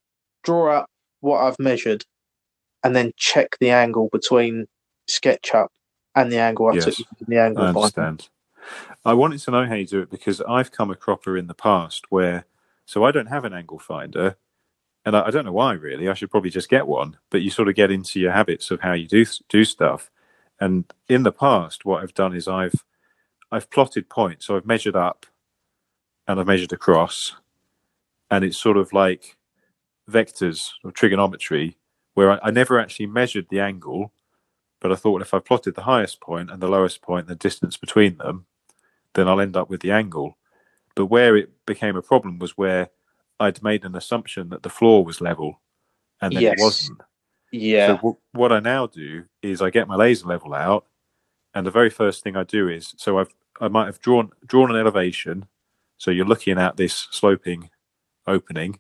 up what I've measured, and then check the angle between SketchUp and the angle I took using the angle finder. I understand. I wanted to know how you do it because I've come a cropper in the past where, so I don't have an angle finder, and I don't know why really. I should probably just get one. But you sort of get into your habits of how you do stuff. And in the past, what I've done is I've plotted points. So I've measured up, and I've measured across, and it's sort of like vectors or trigonometry, where I never actually measured the angle, but I thought if I plotted the highest point and the lowest point, the distance between them, then I'll end up with the angle. But where it became a problem was where I'd made an assumption that the floor was level, and then it wasn't. Yeah. So what I now do is I get my laser level out, and the very first thing I do is, so I might have drawn an elevation. So you're looking at this sloping opening.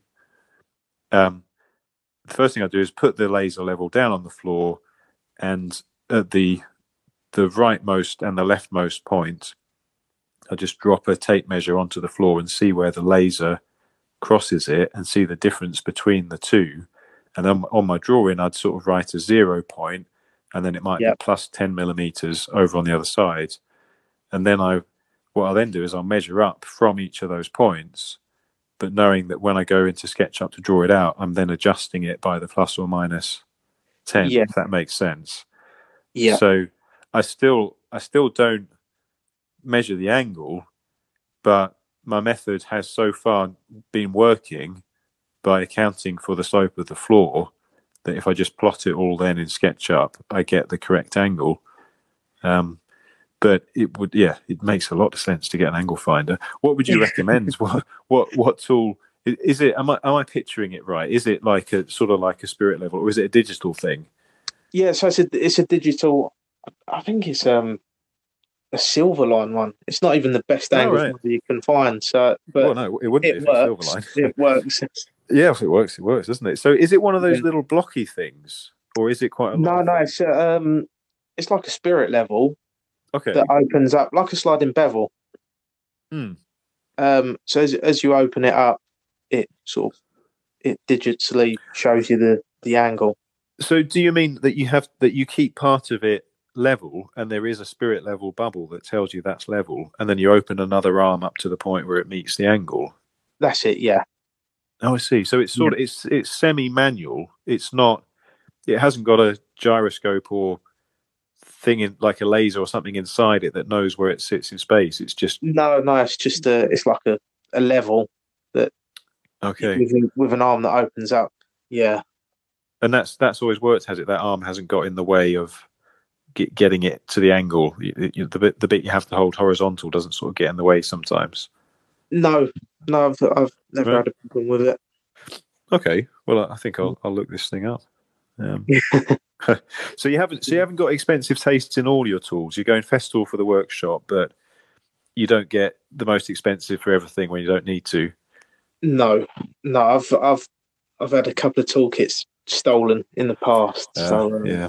The first thing I do is put the laser level down on the floor, and at the rightmost and the leftmost point, I just drop a tape measure onto the floor and see where the laser crosses it and see the difference between the two. And then on my drawing, I'd sort of write a 0 point, and then it might be plus 10 millimeters over on the other side. And then what I'll then do is I'll measure up from each of those points, but knowing that when I go into SketchUp to draw it out, I'm then adjusting it by the plus or minus 10, if that makes sense. Yeah. So I still don't measure the angle, but my method has so far been working by accounting for the slope of the floor that if I just plot it all then in SketchUp, I get the correct angle. But it makes a lot of sense to get an angle finder. What would you recommend? What tool is it? Am I picturing it right? Is it like a sort of like a spirit level, or is it a digital thing? Yeah, so it's a digital. I think it's a Silverline one. It's not even the best Oh, angles right. model you can find. So, Well, but no, it wouldn't be it if it's works. Silverline. It works. Yeah, if it works, doesn't it? So is it one of Yeah. those little blocky things, or is it quite a No, long no, thing? it's like a spirit level that Okay. opens up like a sliding bevel. Hmm. So as you open it up, it sort of it digitally shows you the angle. So do you mean that you keep part of it level, and there is a spirit level bubble that tells you that's level, and then you open another arm up to the point where it meets the angle? That's it. Yeah. Oh, I see. So it's Yeah. sort of it's semi-manual. It's not. It hasn't got a gyroscope or thing in like a laser or something inside it that knows where it sits in space. It's just No, no, it's just it's like a level that okay. with an arm that opens up. Yeah. And that's always worked, has it? That arm hasn't got in the way of getting it to the angle. The bit you have to hold horizontal doesn't sort of get in the way sometimes. No, no, I've never Right. had a problem with it. Okay. Well, I think I'll look this thing up. Um, so you haven't got expensive tastes in all your tools. You're going Festool for the workshop, but you don't get the most expensive for everything when you don't need to. No, no, I've had a couple of toolkits stolen in the past, so Yeah.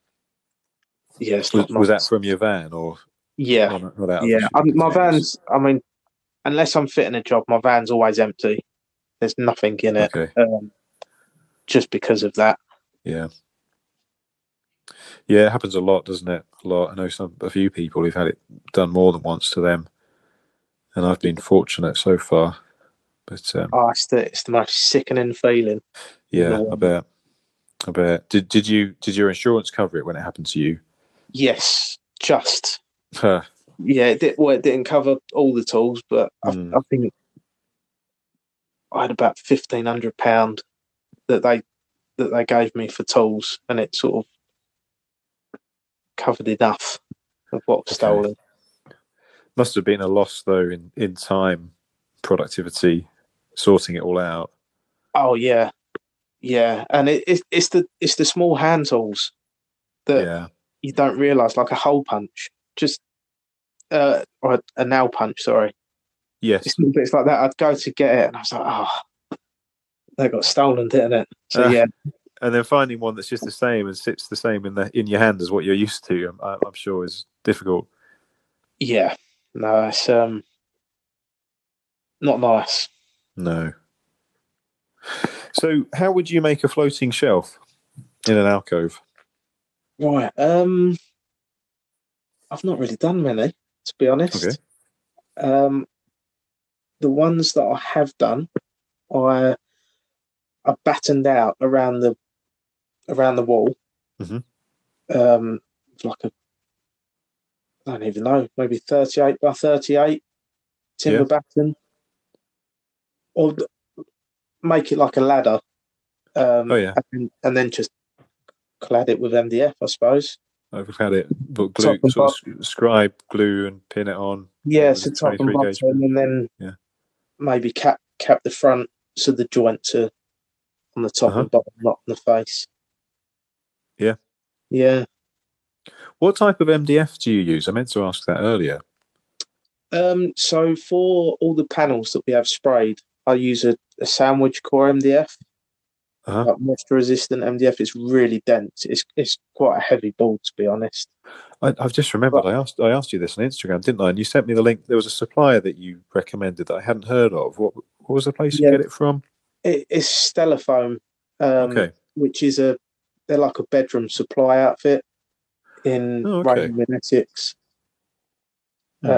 yeah, it's Was not was that nice. from your van or Yeah, not out of the yeah. shipping My containers? van's. I mean, unless I'm fitting a job, my van's always empty. There's nothing in it, Okay. just because of that. Yeah. Yeah, it happens a lot, doesn't it? A lot. I know a few people who've had it done more than once to them, and I've been fortunate so far. But Oh, it's the most sickening feeling in the yeah, I world. bet. I bet. Did your insurance cover it when it happened to you? Yes, just Huh. yeah. It didn't cover all the tools, but Hmm. I think I had about £1,500 that they gave me for tools, and it sort of covered enough of what was Okay. stolen. Must have been a loss though in time, productivity, sorting it all out. Oh yeah, yeah, and it's the small hand tools that Yeah. you don't realise, like a hole punch, just or a nail punch. Sorry, it's Yes. little bits like that. I'd go to get it, and I was like, oh, they got stolen, didn't it? So Uh, yeah, and then finding one that's just the same and sits the same in your hand as what you're used to, I'm sure is difficult. yeah, no, it's not nice. No. So, how would you make a floating shelf in an alcove? Right, I've not really done many, to be Okay. honest. Um, the ones that I have done, I I battened out around the wall. Hmm. Um, like a I don't even know, maybe 38 by 38 timber Yeah. batten, or make it like a ladder, Oh yeah. and then just clad it with MDF, I suppose. I've had it, but Top glue, and sort bottom, of scribe glue and pin it on. yeah, Was so it top and 23 gauge? bottom, and then Yeah. maybe cap the front so the joints are on the Uh top huh. and bottom, not on the face. Yeah. Yeah. What type of MDF do you use? I meant to ask that earlier. So for all the panels that we have sprayed, I use a sandwich core MDF, Uh huh. like moisture resistant MDF. It's really dense. It's quite a heavy board, to be honest. I've just remembered But I asked you this on Instagram, didn't I? And you sent me the link. There was a supplier that you recommended that I hadn't heard of. What was the place you yeah, get it from? it's Stella Foam, Okay. which is they're like a bedroom supply outfit in Oh, okay. Rainham in Essex. Hmm.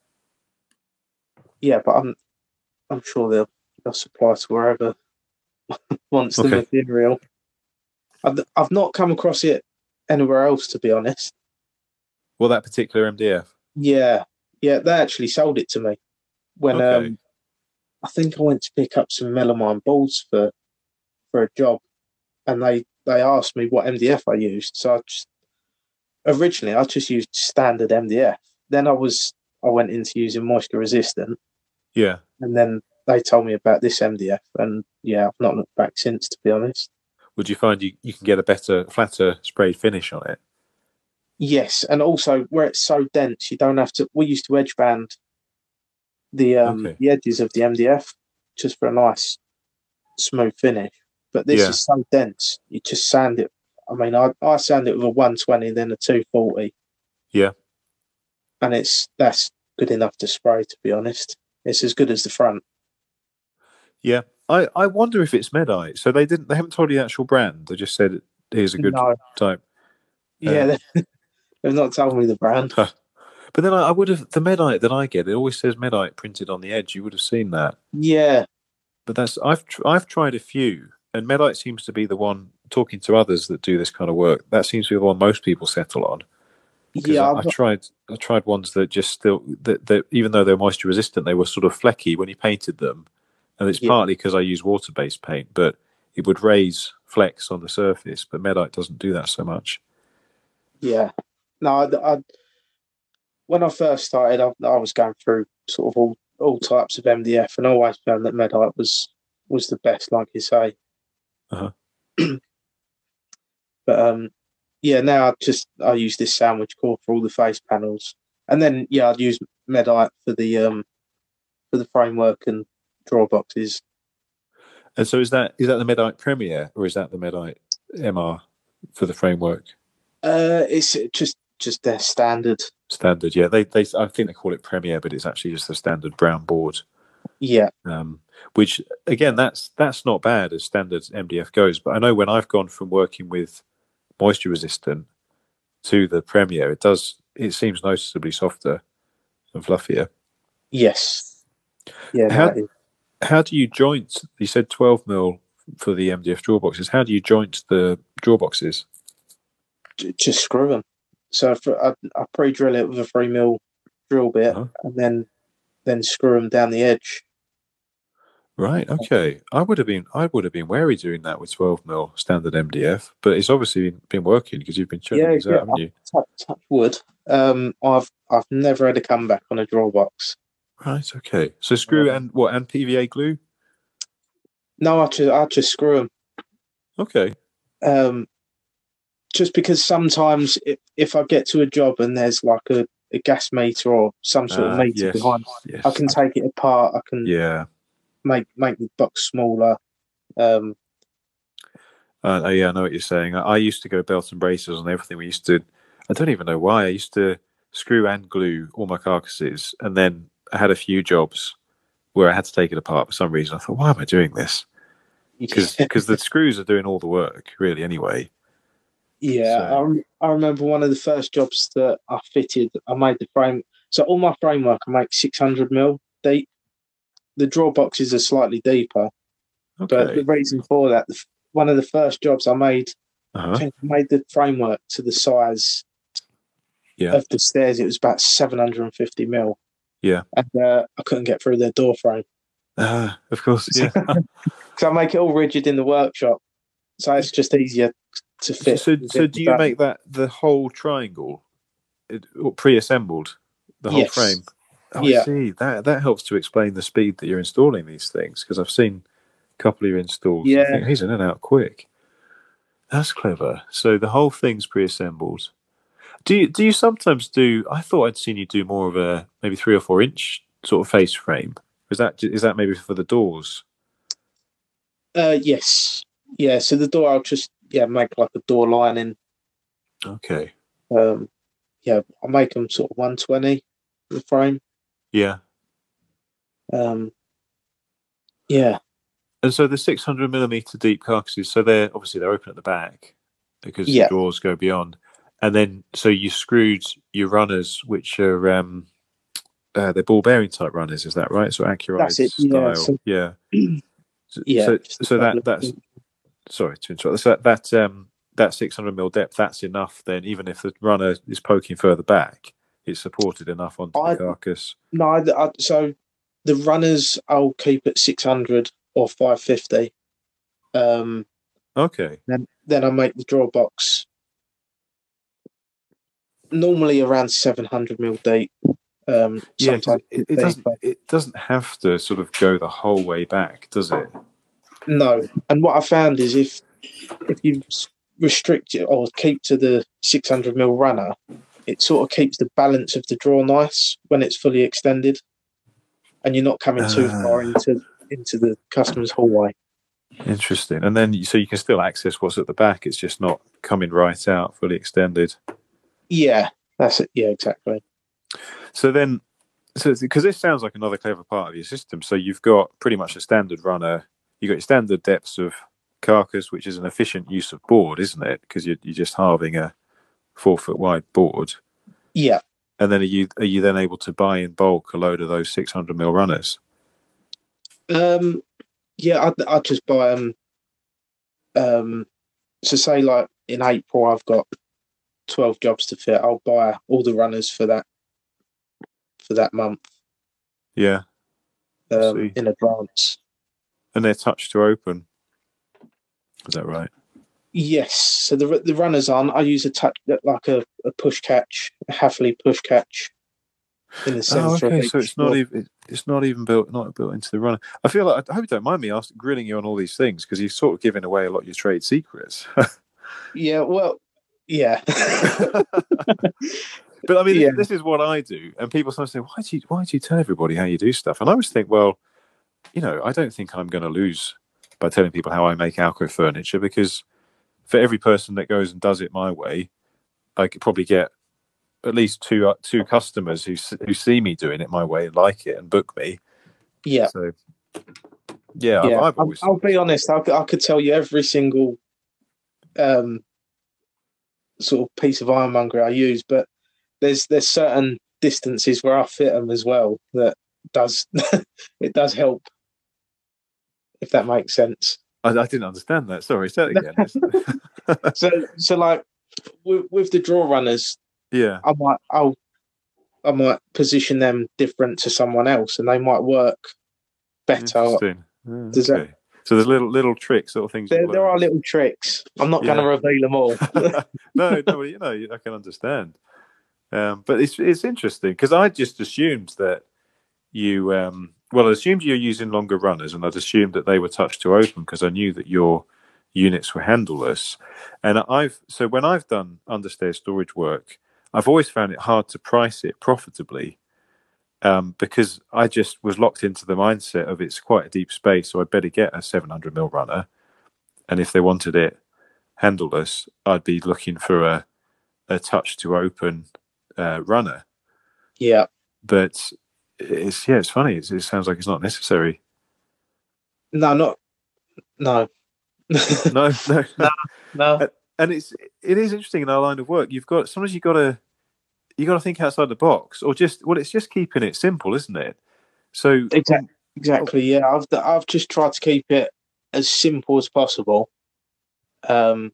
Yeah, but I'm sure they'll supply to wherever wants the Okay. material. I've not come across it anywhere else, to be honest. Well, that particular MDF. Yeah, yeah, they actually sold it to me when Okay. I think I went to pick up some melamine balls for a job, and they asked me what MDF I used. So originally I just used standard MDF. Then I went into using moisture resistant, Yeah. and then they told me about this MDF, and yeah, I've not looked back since, to be honest. Would you find you can get a better, flatter sprayed finish on it? Yes, and also where it's so dense, you don't have to. We used to edge band Okay. the edges of the MDF just for a nice smooth finish. But this Yeah. is so dense, you just sand it. I mean, I sand it with a 120, then a 240. Yeah. And that's good enough to spray, to be honest. It's as good as the front. Yeah. I wonder if it's Medite. So they haven't told you the actual brand. They just said here's a good No. type. Yeah, they've not told me the brand. But then I would have the Medite that I get. It always says Medite printed on the edge. You would have seen that. Yeah. But I've tried a few, and Medite seems to be the one. Talking to others that do this kind of work, that seems to be the one most people settle on. Yeah, I tried ones that just still that even though they're moisture resistant, they were sort of flecky when you painted them, and it's partly because I use water based paint, but it would raise flecks on the surface. But Medite doesn't do that so much. Yeah, no, when I first started, I was going through sort of all types of MDF, and I always found that Medite was the best, like you say. Uh-huh. But yeah, now I use this sandwich core for all the face panels, and then I'd use Medite for the framework and drawer boxes. And so is that the Medite Premier or is that the Medite MR for the framework? It's just their standard. Standard, yeah. They I think they call it Premier, but it's actually just a standard brown board. Yeah. Which again, that's not bad as standard MDF goes. But I know when I've gone from working with moisture resistant to the Premier, it seems noticeably softer and fluffier. Yes. Yeah. How do you joint? You said 12mm for the MDF drawer boxes. How do you joint the drawer boxes? Just screw them. So I pre-drill it with a 3mm drill bit, and then screw them down the edge. Right. Okay. I would have been wary doing that with 12mm standard MDF, but it's obviously been working because you've been churning these out, haven't you? Touch wood. I've never had a comeback on a drawer box. Right. Okay. So screw and PVA glue? No, I just screw them. Okay. Just because sometimes if I get to a job and there's like a gas meter or some sort of meter behind, I can take it apart. I can make the box smaller. I know what you're saying. I used to go belt and braces on everything. I don't even know why. I used to screw and glue all my carcasses, and then I had a few jobs where I had to take it apart for some reason. I thought, why am I doing this? Because the screws are doing all the work, really, anyway. Yeah, so. I remember one of the first jobs that I fitted, I made the frame. So all my framework, I make 600mm deep. The drawer boxes are slightly deeper. Okay. But the reason for that, one of the first jobs I made, I think I made the framework to the size of the stairs. It was about 750mm. Yeah. And I couldn't get through their door frame. Of course, yeah. So I make it all rigid in the workshop. So it's just easier to fit. So do you make that the whole triangle pre-assembled, the whole frame? Oh, yeah. I see. That helps to explain the speed that you're installing these things, because I've seen a couple of your installs. Yeah. I think he's in and out quick. That's clever. So the whole thing's pre-assembled. Do you sometimes do? I thought I'd seen you do more of a maybe 3 or 4 inch sort of face frame. Is that maybe for the doors? Yes. Yeah. So the door, I'll just make like a door lining. Okay. I'll make them sort of 120 the frame. Yeah. Yeah. And so the 600mm deep carcasses, so they're open at the back because the drawers go beyond. And then, so you screwed your runners, which are they're ball bearing type runners, is that right? So Accuride style, yeah. So that's sorry to interrupt. So that 600mm depth, that's enough. Then, even if the runner is poking further back, it's supported enough onto the carcass. No, so the runners I'll keep at 600 or 550. Okay. Then I make the drawer box normally around 700mm deep. It doesn't have to sort of go the whole way back, does it? No. And what I found is if you restrict it or keep to the 600mm runner, it sort of keeps the balance of the draw nice when it's fully extended, and you're not coming too far into the customer's hallway. Interesting. And then so you can still access what's at the back. It's just not coming right out, fully extended. Yeah, that's it. Yeah, exactly. So then, because this sounds like another clever part of your system. So you've got pretty much a standard runner. You've got your standard depths of carcass, which is an efficient use of board, isn't it? Because you're just halving a 4-foot wide board. Yeah. And then are you then able to buy in bulk a load of those 600mm runners? Yeah, I'd just buy them. So say like in April, I've got 12 jobs to fit. I'll buy all the runners for that month. Yeah. In advance. And they're touch to open. Is that right? Yes. So the runners on, I use a push catch, a Hafele push catch in the centre. Oh, okay. So it's not even built into the runner. I feel like I hope you don't mind me grilling you on all these things because you're sort of giving away a lot of your trade secrets. Yeah. Well. Yeah. But I mean, this is what I do, and people sometimes say, "Why do you tell everybody how you do stuff?" And I always think, well, I don't think I'm going to lose by telling people how I make alcove furniture, because for every person that goes and does it my way, I could probably get at least two customers who see me doing it my way and like it and book me. Yeah. So, yeah. I'll be honest. I could tell you every single sort of piece of ironmongery I use, but there's certain distances where I fit them as well that does it does help, if that makes sense. I didn't understand that. Sorry, say it again. so like with the draw runners, yeah, I might position them different to someone else, and they might work better. Interesting. Okay. So there's little tricks, little things. There are little tricks. I'm not going to reveal them all. No, I can understand. But it's interesting because I just assumed that you. I assumed you're using longer runners, and I'd assumed that they were touch to open because I knew that your units were handleless. And when I've done understair storage work, I've always found it hard to price it profitably. Because I just was locked into the mindset of it's quite a deep space, so I'd better get a 700mm runner. And if they wanted it handleless, I'd be looking for a touch to open runner. Yeah. But it's funny. It sounds like it's not necessary. No. No. And it is interesting in our line of work. Sometimes you got to think outside the box, or it's just keeping it simple, isn't it? So exactly. Yeah, I've just tried to keep it as simple as possible, and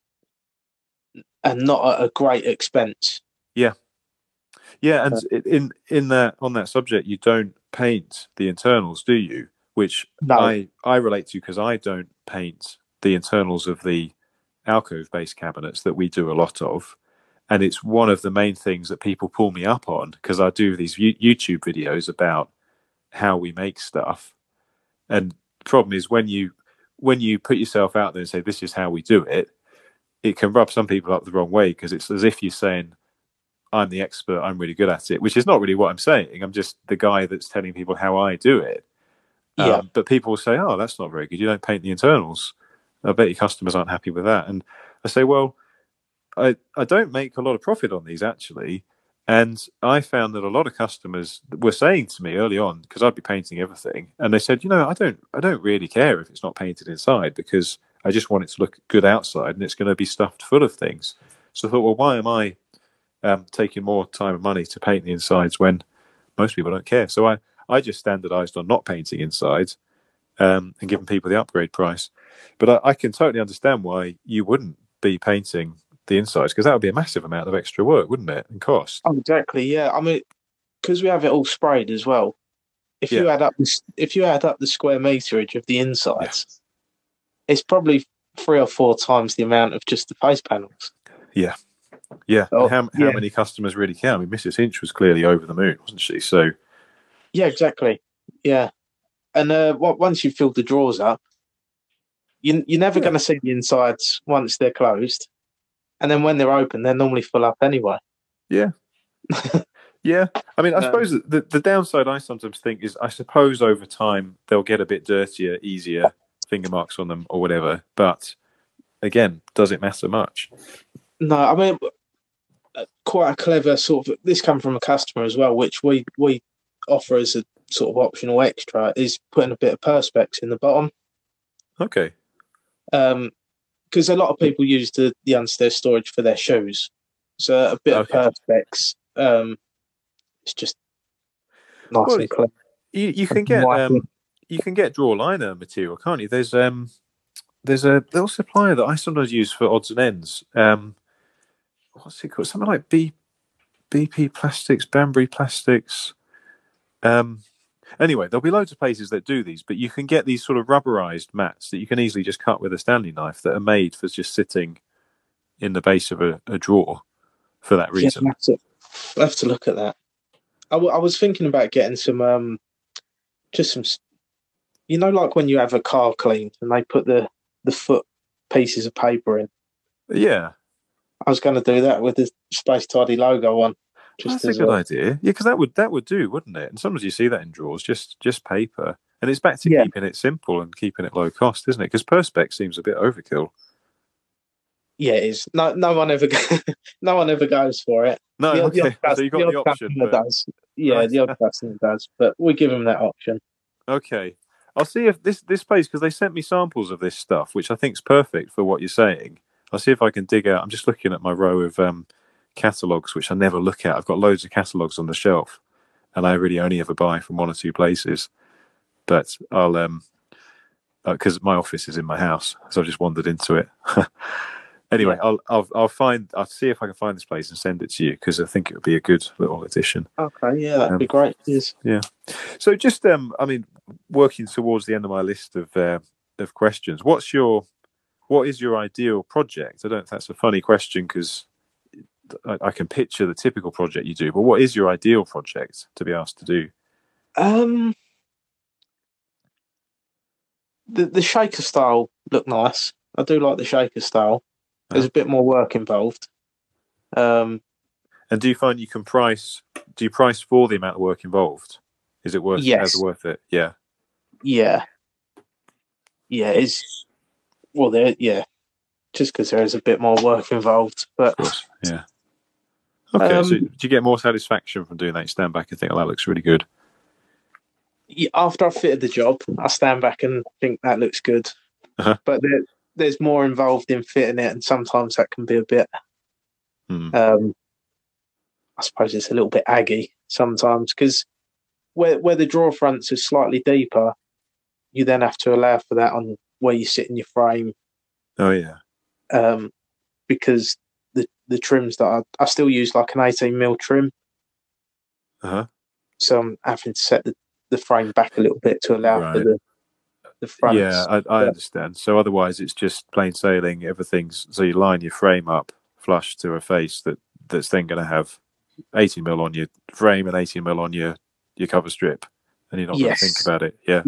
not at a great expense. Yeah. And on that subject, you don't paint the internals, do you? Which no. I relate to because I don't paint the internals of the alcove-based cabinets that we do a lot of. And it's one of the main things that people pull me up on because I do these YouTube videos about how we make stuff. And the problem is when you put yourself out there and say, this is how we do it, it can rub some people up the wrong way because it's as if you're saying, I'm the expert, I'm really good at it, which is not really what I'm saying. I'm just the guy that's telling people how I do it. Yeah. But people will say, oh, that's not very good. You don't paint the internals. I bet your customers aren't happy with that. And I say, well, I don't make a lot of profit on these actually, and I found that a lot of customers were saying to me early on, because I'd be painting everything, and they said, I don't really care if it's not painted inside because I just want it to look good outside, and it's going to be stuffed full of things. So I thought, well, why am I taking more time and money to paint the insides when most people don't care? So I just standardized on not painting insides and giving people the upgrade price. But I can totally understand why you wouldn't be painting the insides, because that would be a massive amount of extra work, wouldn't it, and cost? Oh, exactly. Yeah, I mean, because we have it all sprayed as well. If you add up the square meterage of the insides, it's probably 3 or 4 times the amount of just the face panels. Yeah. How many customers really care? I mean, Mrs. Hinch was clearly over the moon, wasn't she? So yeah, exactly. Yeah, and once you filled the drawers up, you're never Yeah. going to see the insides once they're closed, and then when they're open, they're normally full up anyway. Yeah. Yeah. I mean, I Um, suppose the downside I sometimes think is I suppose over time they'll get a bit dirtier, easier, finger marks on them or whatever. But again, does it matter much? no, I mean, quite a clever sort of. This come from a customer as well, which we offer as a sort of optional extra, is putting a bit of perspex in the bottom. Okay. Because a lot of people use the understairs storage for their shoes, so a bit of Okay. perspex. It's just nice Well, and clean. you can get drawer liner material, can't you? There's a little supplier that I sometimes use for odds and ends. What's it called? Something like BP Plastics, Banbury Plastics. Anyway, there'll be loads of places that do these, but you can get these sort of rubberized mats that you can easily just cut with a Stanley knife that are made for just sitting in the base of a drawer for that reason. Yeah, I have to look at that. I was thinking about getting some, just some, like when you have a car cleaned and they put the foot pieces of paper in. Yeah. I was going to do that with the Space Tidy logo on. That's a good idea. Yeah, because that would do, wouldn't it? And sometimes you see that in drawers, just paper, and it's back to keeping it simple and keeping it low cost, isn't it? Because perspex seems a bit overkill. Yeah, it is. No one ever, no one ever goes for it. No, okay. So you got the option. Does. Yeah, the odd customer does, but we give them that option. Okay, I'll see if this place, because they sent me samples of this stuff, which I think is perfect for what you're saying. I'll see if I can dig out. I'm just looking at my row of catalogues, which I never look at. I've got loads of catalogues on the shelf, and I really only ever buy from one or two places. But I'll because my office is in my house, so I've just wandered into it. Anyway, yeah. I'll see if I can find this place and send it to you, because I think it would be a good little addition. Okay, yeah, that'd be great. Yes. Yeah. So just I mean, working towards the end of my list of questions, what is your ideal project? I don't know if that's a funny question, because I can picture the typical project you do, but what is your ideal project to be asked to do? The shaker style look nice. I do like the shaker style. There's a bit more work involved. And do you find you can price? Do you price for the amount of work involved? Is it worth? Yes. Worth it? Yeah. Yeah. Yeah. It's well, yeah. Just because there is a bit more work involved, but of course, yeah. Okay, so do you get more satisfaction from doing that? You stand back and think, "Oh, that looks really good." Yeah, after I've fitted the job, I stand back and think that looks good. But there's more involved in fitting it, and sometimes that can be a bit. I suppose it's a little bit aggy sometimes, because where the drawer fronts are slightly deeper, you then have to allow for that on where you sit in your frame. Oh yeah. Because the trims that I still use like an 18mm trim. So I'm having to set the frame back a little bit to allow for the fronts. Yeah, I understand. So otherwise it's just plain sailing, everything's, so you line your frame up flush to a face that's then going to have 18mm on your frame and 18mm on your cover strip, and you're not going to think about it. Yeah.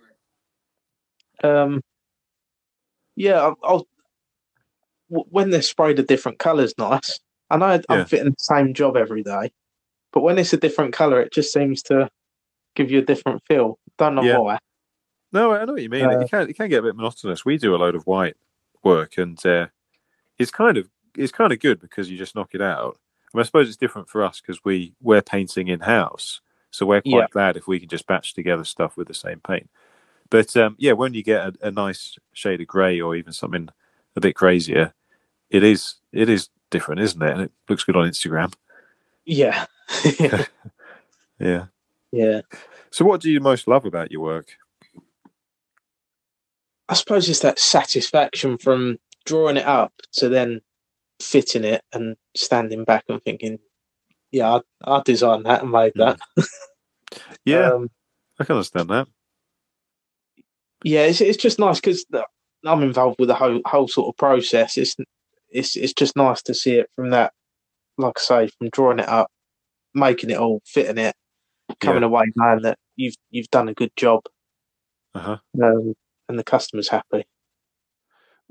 Yeah. I'll when they're sprayed a different colour's nice. I know I'm fitting the same job every day, but when it's a different colour, it just seems to give you a different feel. Don't know why. No, I know what you mean. It can get a bit monotonous. We do a load of white work, and it's kind of good because you just knock it out. I mean, I suppose it's different for us because we're painting in house, so we're quite glad if we can just batch together stuff with the same paint. But when you get a nice shade of grey or even something a bit crazier, it is different, isn't it? And it looks good on Instagram. Yeah. Yeah. So what do you most love about your work? I suppose it's that satisfaction from drawing it up to then fitting it and standing back and thinking, yeah, I designed that and made that. Yeah, I can understand that. Yeah, it's just nice because I'm involved with the whole sort of process. It's just nice to see it from that, like I say, from drawing it up, making it all, fitting it, coming away knowing that you've done a good job, and the customer's happy.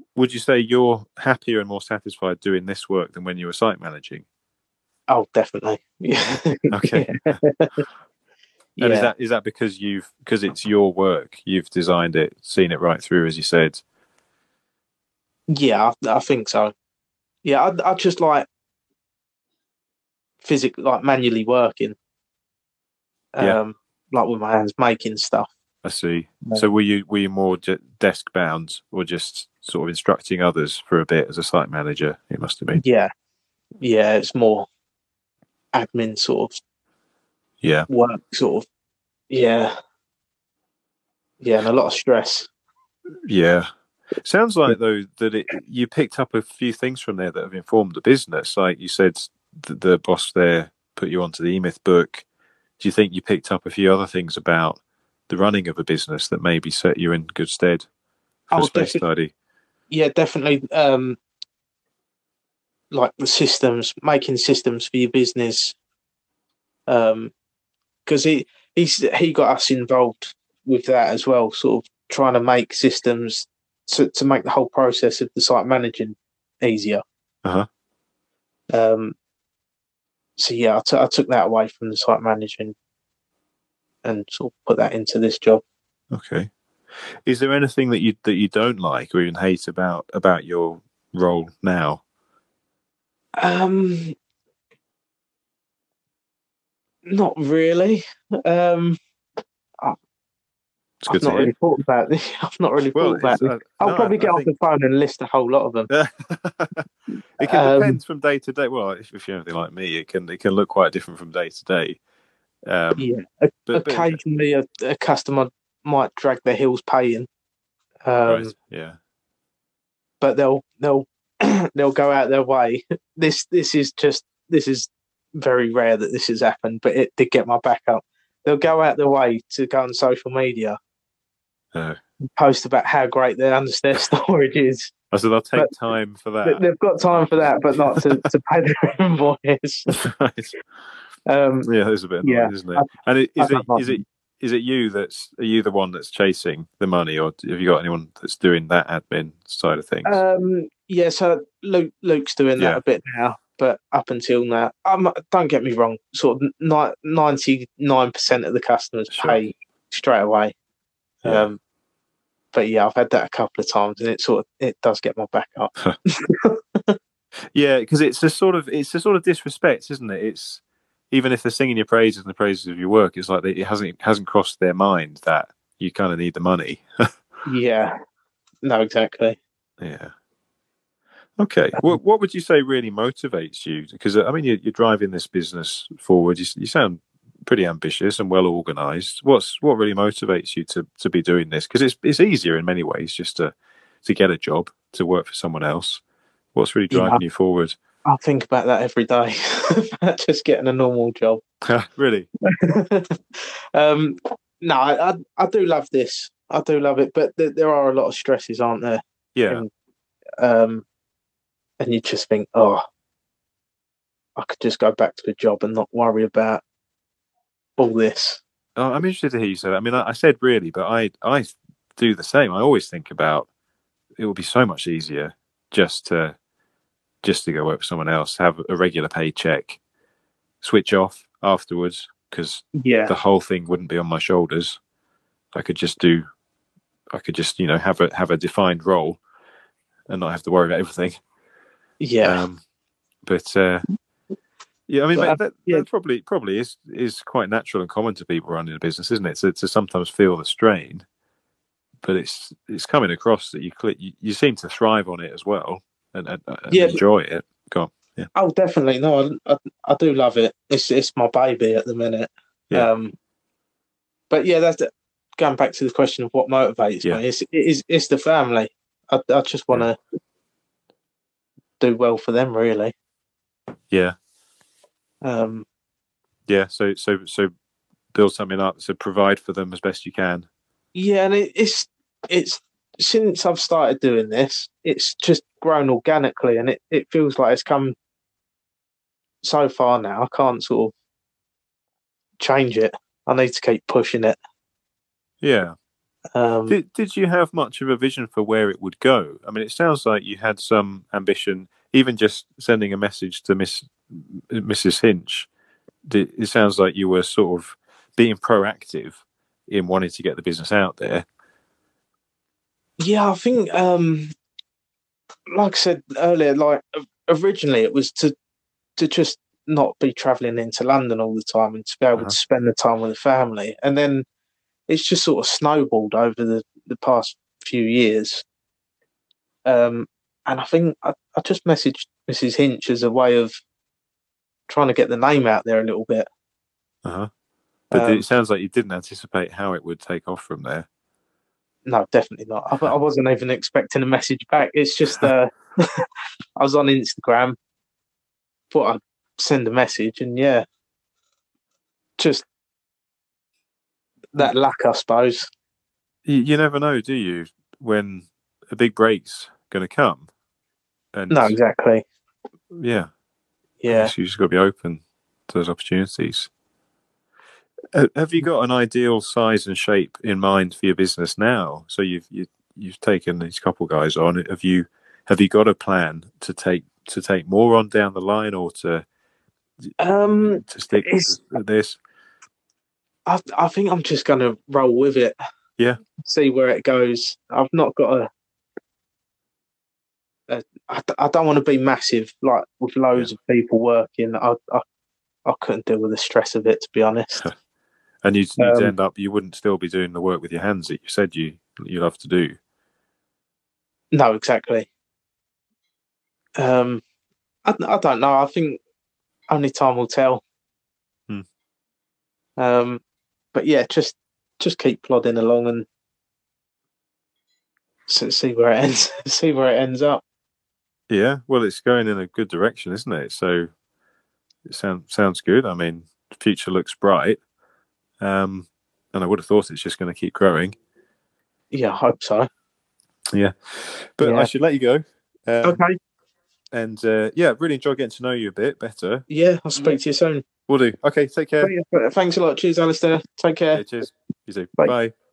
would you say you're happier and more satisfied doing this work than when you were site managing? Oh, definitely. Yeah. Okay. And Yeah. is that because it's your work, you've designed it, seen it right through, as you said? Yeah, I think so. Yeah, I just like physically, like manually working, Yeah, um, like with my hands making stuff. I see. So Um, were you more desk bound, or just sort of instructing others for a bit as a site manager? It must have been. yeah, yeah, it's more admin sort of Yeah, work, sort of. Yeah, yeah, and a lot of stress. yeah. Sounds Yeah. like though that you picked up a few things from there that have informed the business. Like you said, the boss there put you onto the eMyth book. Do you think you picked up a few other things about the running of a business that maybe set you in good stead for Oh, Space definitely. Tidy? Yeah, definitely. Like the systems, making systems for your business. Because he got us involved with that as well, sort of trying to make systems to make the whole process of the site managing easier. Uh huh. Um, so yeah, I took that away from the site managing and sort of put that into this job. Okay. Is there anything that you don't like or even hate about your role now? Um, Not really. Um, I- It's I've good to not hear. really thought about this. I've not really Well, thought about this. I'll no, probably I get off think the phone and list a whole lot of them. it can Um, depend from day to day. Well, if you're anything like me, it can look quite different from day to day. Um, yeah, but occasionally a customer might drag their heels paying. right, Um, yeah, but they'll they'll go out their way. This is very rare that this has happened, but it did get my back up. They'll go out their way to go on social media uh, and post about how great their their storage is, I said I'll but take time for that. they've got time for that, but not to pay their invoice. Right. Um, Yeah, that's a bit yeah, annoying, isn't it? And I don't like them. is it you are you the one that's chasing the money, or have you got anyone that's doing that admin side of things? Yeah, so Luke's doing that Yeah, a bit now, but up until now, don't get me wrong. Sort of 99% of the customers sure. pay straight away. Yeah. Um, but yeah, I've had that a couple of times, and it does get my back up. Yeah, because it's a sort of disrespect, isn't it? It's even if they're singing your praises and the praises of your work, it's like it hasn't crossed their mind that you kind of need the money. Yeah, no, exactly. Yeah. Okay. What would you say really motivates you? Because I mean, you're driving this business forward. You sound pretty ambitious and well organized. What really motivates you to be doing this? Because it's easier in many ways just to get a job, to work for someone else. What's really Yeah, driving you forward? I think about that every day. Just getting a normal job. Really? um, no, I do love this. I do love it, but there are a lot of stresses, aren't there? Yeah. And um, and you just think, oh, I could just go back to the job and not worry about all this. Oh, I'm interested to hear you say that. I mean, I said really, but I do the same. I always think about it would be so much easier just to go work for someone else, have a regular paycheck, switch off afterwards because Yeah, the whole thing wouldn't be on my shoulders. I could just do, I could just have a defined role and not have to worry about everything. yeah, Um, but yeah, I mean, but mate, yeah, that probably is quite natural and common to people running a business, isn't it? To sometimes feel the strain, but it's coming across that you seem to thrive on it as well and yeah. enjoy it. Go on, yeah, Oh, definitely. No, I do love it. It's my baby at the minute. yeah, Um, but yeah, that's going back to the question of what motivates yeah, me. It's the family. I just want yeah, to do well for them, really. yeah, Um, yeah. So build something up. So provide for them as best you can. yeah, and it's since I've started doing this, it's just grown organically, and it feels like it's come so far now. I can't sort of change it. I need to keep pushing it. Yeah. Did you have much of a vision for where it would go? I mean, it sounds like you had some ambition, even just sending a message to Mrs. Hinch. It sounds like you were sort of being proactive in wanting to get the business out there. Yeah, I think, like I said earlier, like originally it was to just not be travelling into London all the time and to be able to spend the time with the family. And then it's just sort of snowballed over the past few years. And I think I just messaged Mrs. Hinch as a way of trying to get the name out there a little bit. But it sounds like you didn't anticipate how it would take off from there. No, definitely not. I wasn't even expecting a message back. It's just I was on Instagram, thought I'd send a message, and yeah, just that luck, I suppose. You never know, do you, when a big break's going to come? And no, exactly. Yeah. Yeah. You just got to be open to those opportunities. Have you got an ideal size and shape in mind for your business now? So you've taken these couple guys on. Have you got a plan to take more on down the line, or to stick with this? I think I'm just going to roll with it. Yeah. See where it goes. I've not got I don't want to be massive, like with loads of people working. I couldn't deal with the stress of it, to be honest. And you'd end up, you wouldn't still be doing the work with your hands that you said you love to do. No, exactly. I don't know. I think only time will tell. But yeah, just keep plodding along and see where it ends. See where it ends up. Yeah, well, it's going in a good direction, isn't it? So it sounds good. I mean, the future looks bright. And I would have thought it's just going to keep growing. Yeah, I hope so. Yeah, but I should let you go. Okay. And really enjoyed getting to know you a bit better. Yeah, I'll speak to you soon. Will do. Okay, take care. Thanks a lot. Cheers, Alistair. Take care. Yeah, cheers. You too. Bye. Bye.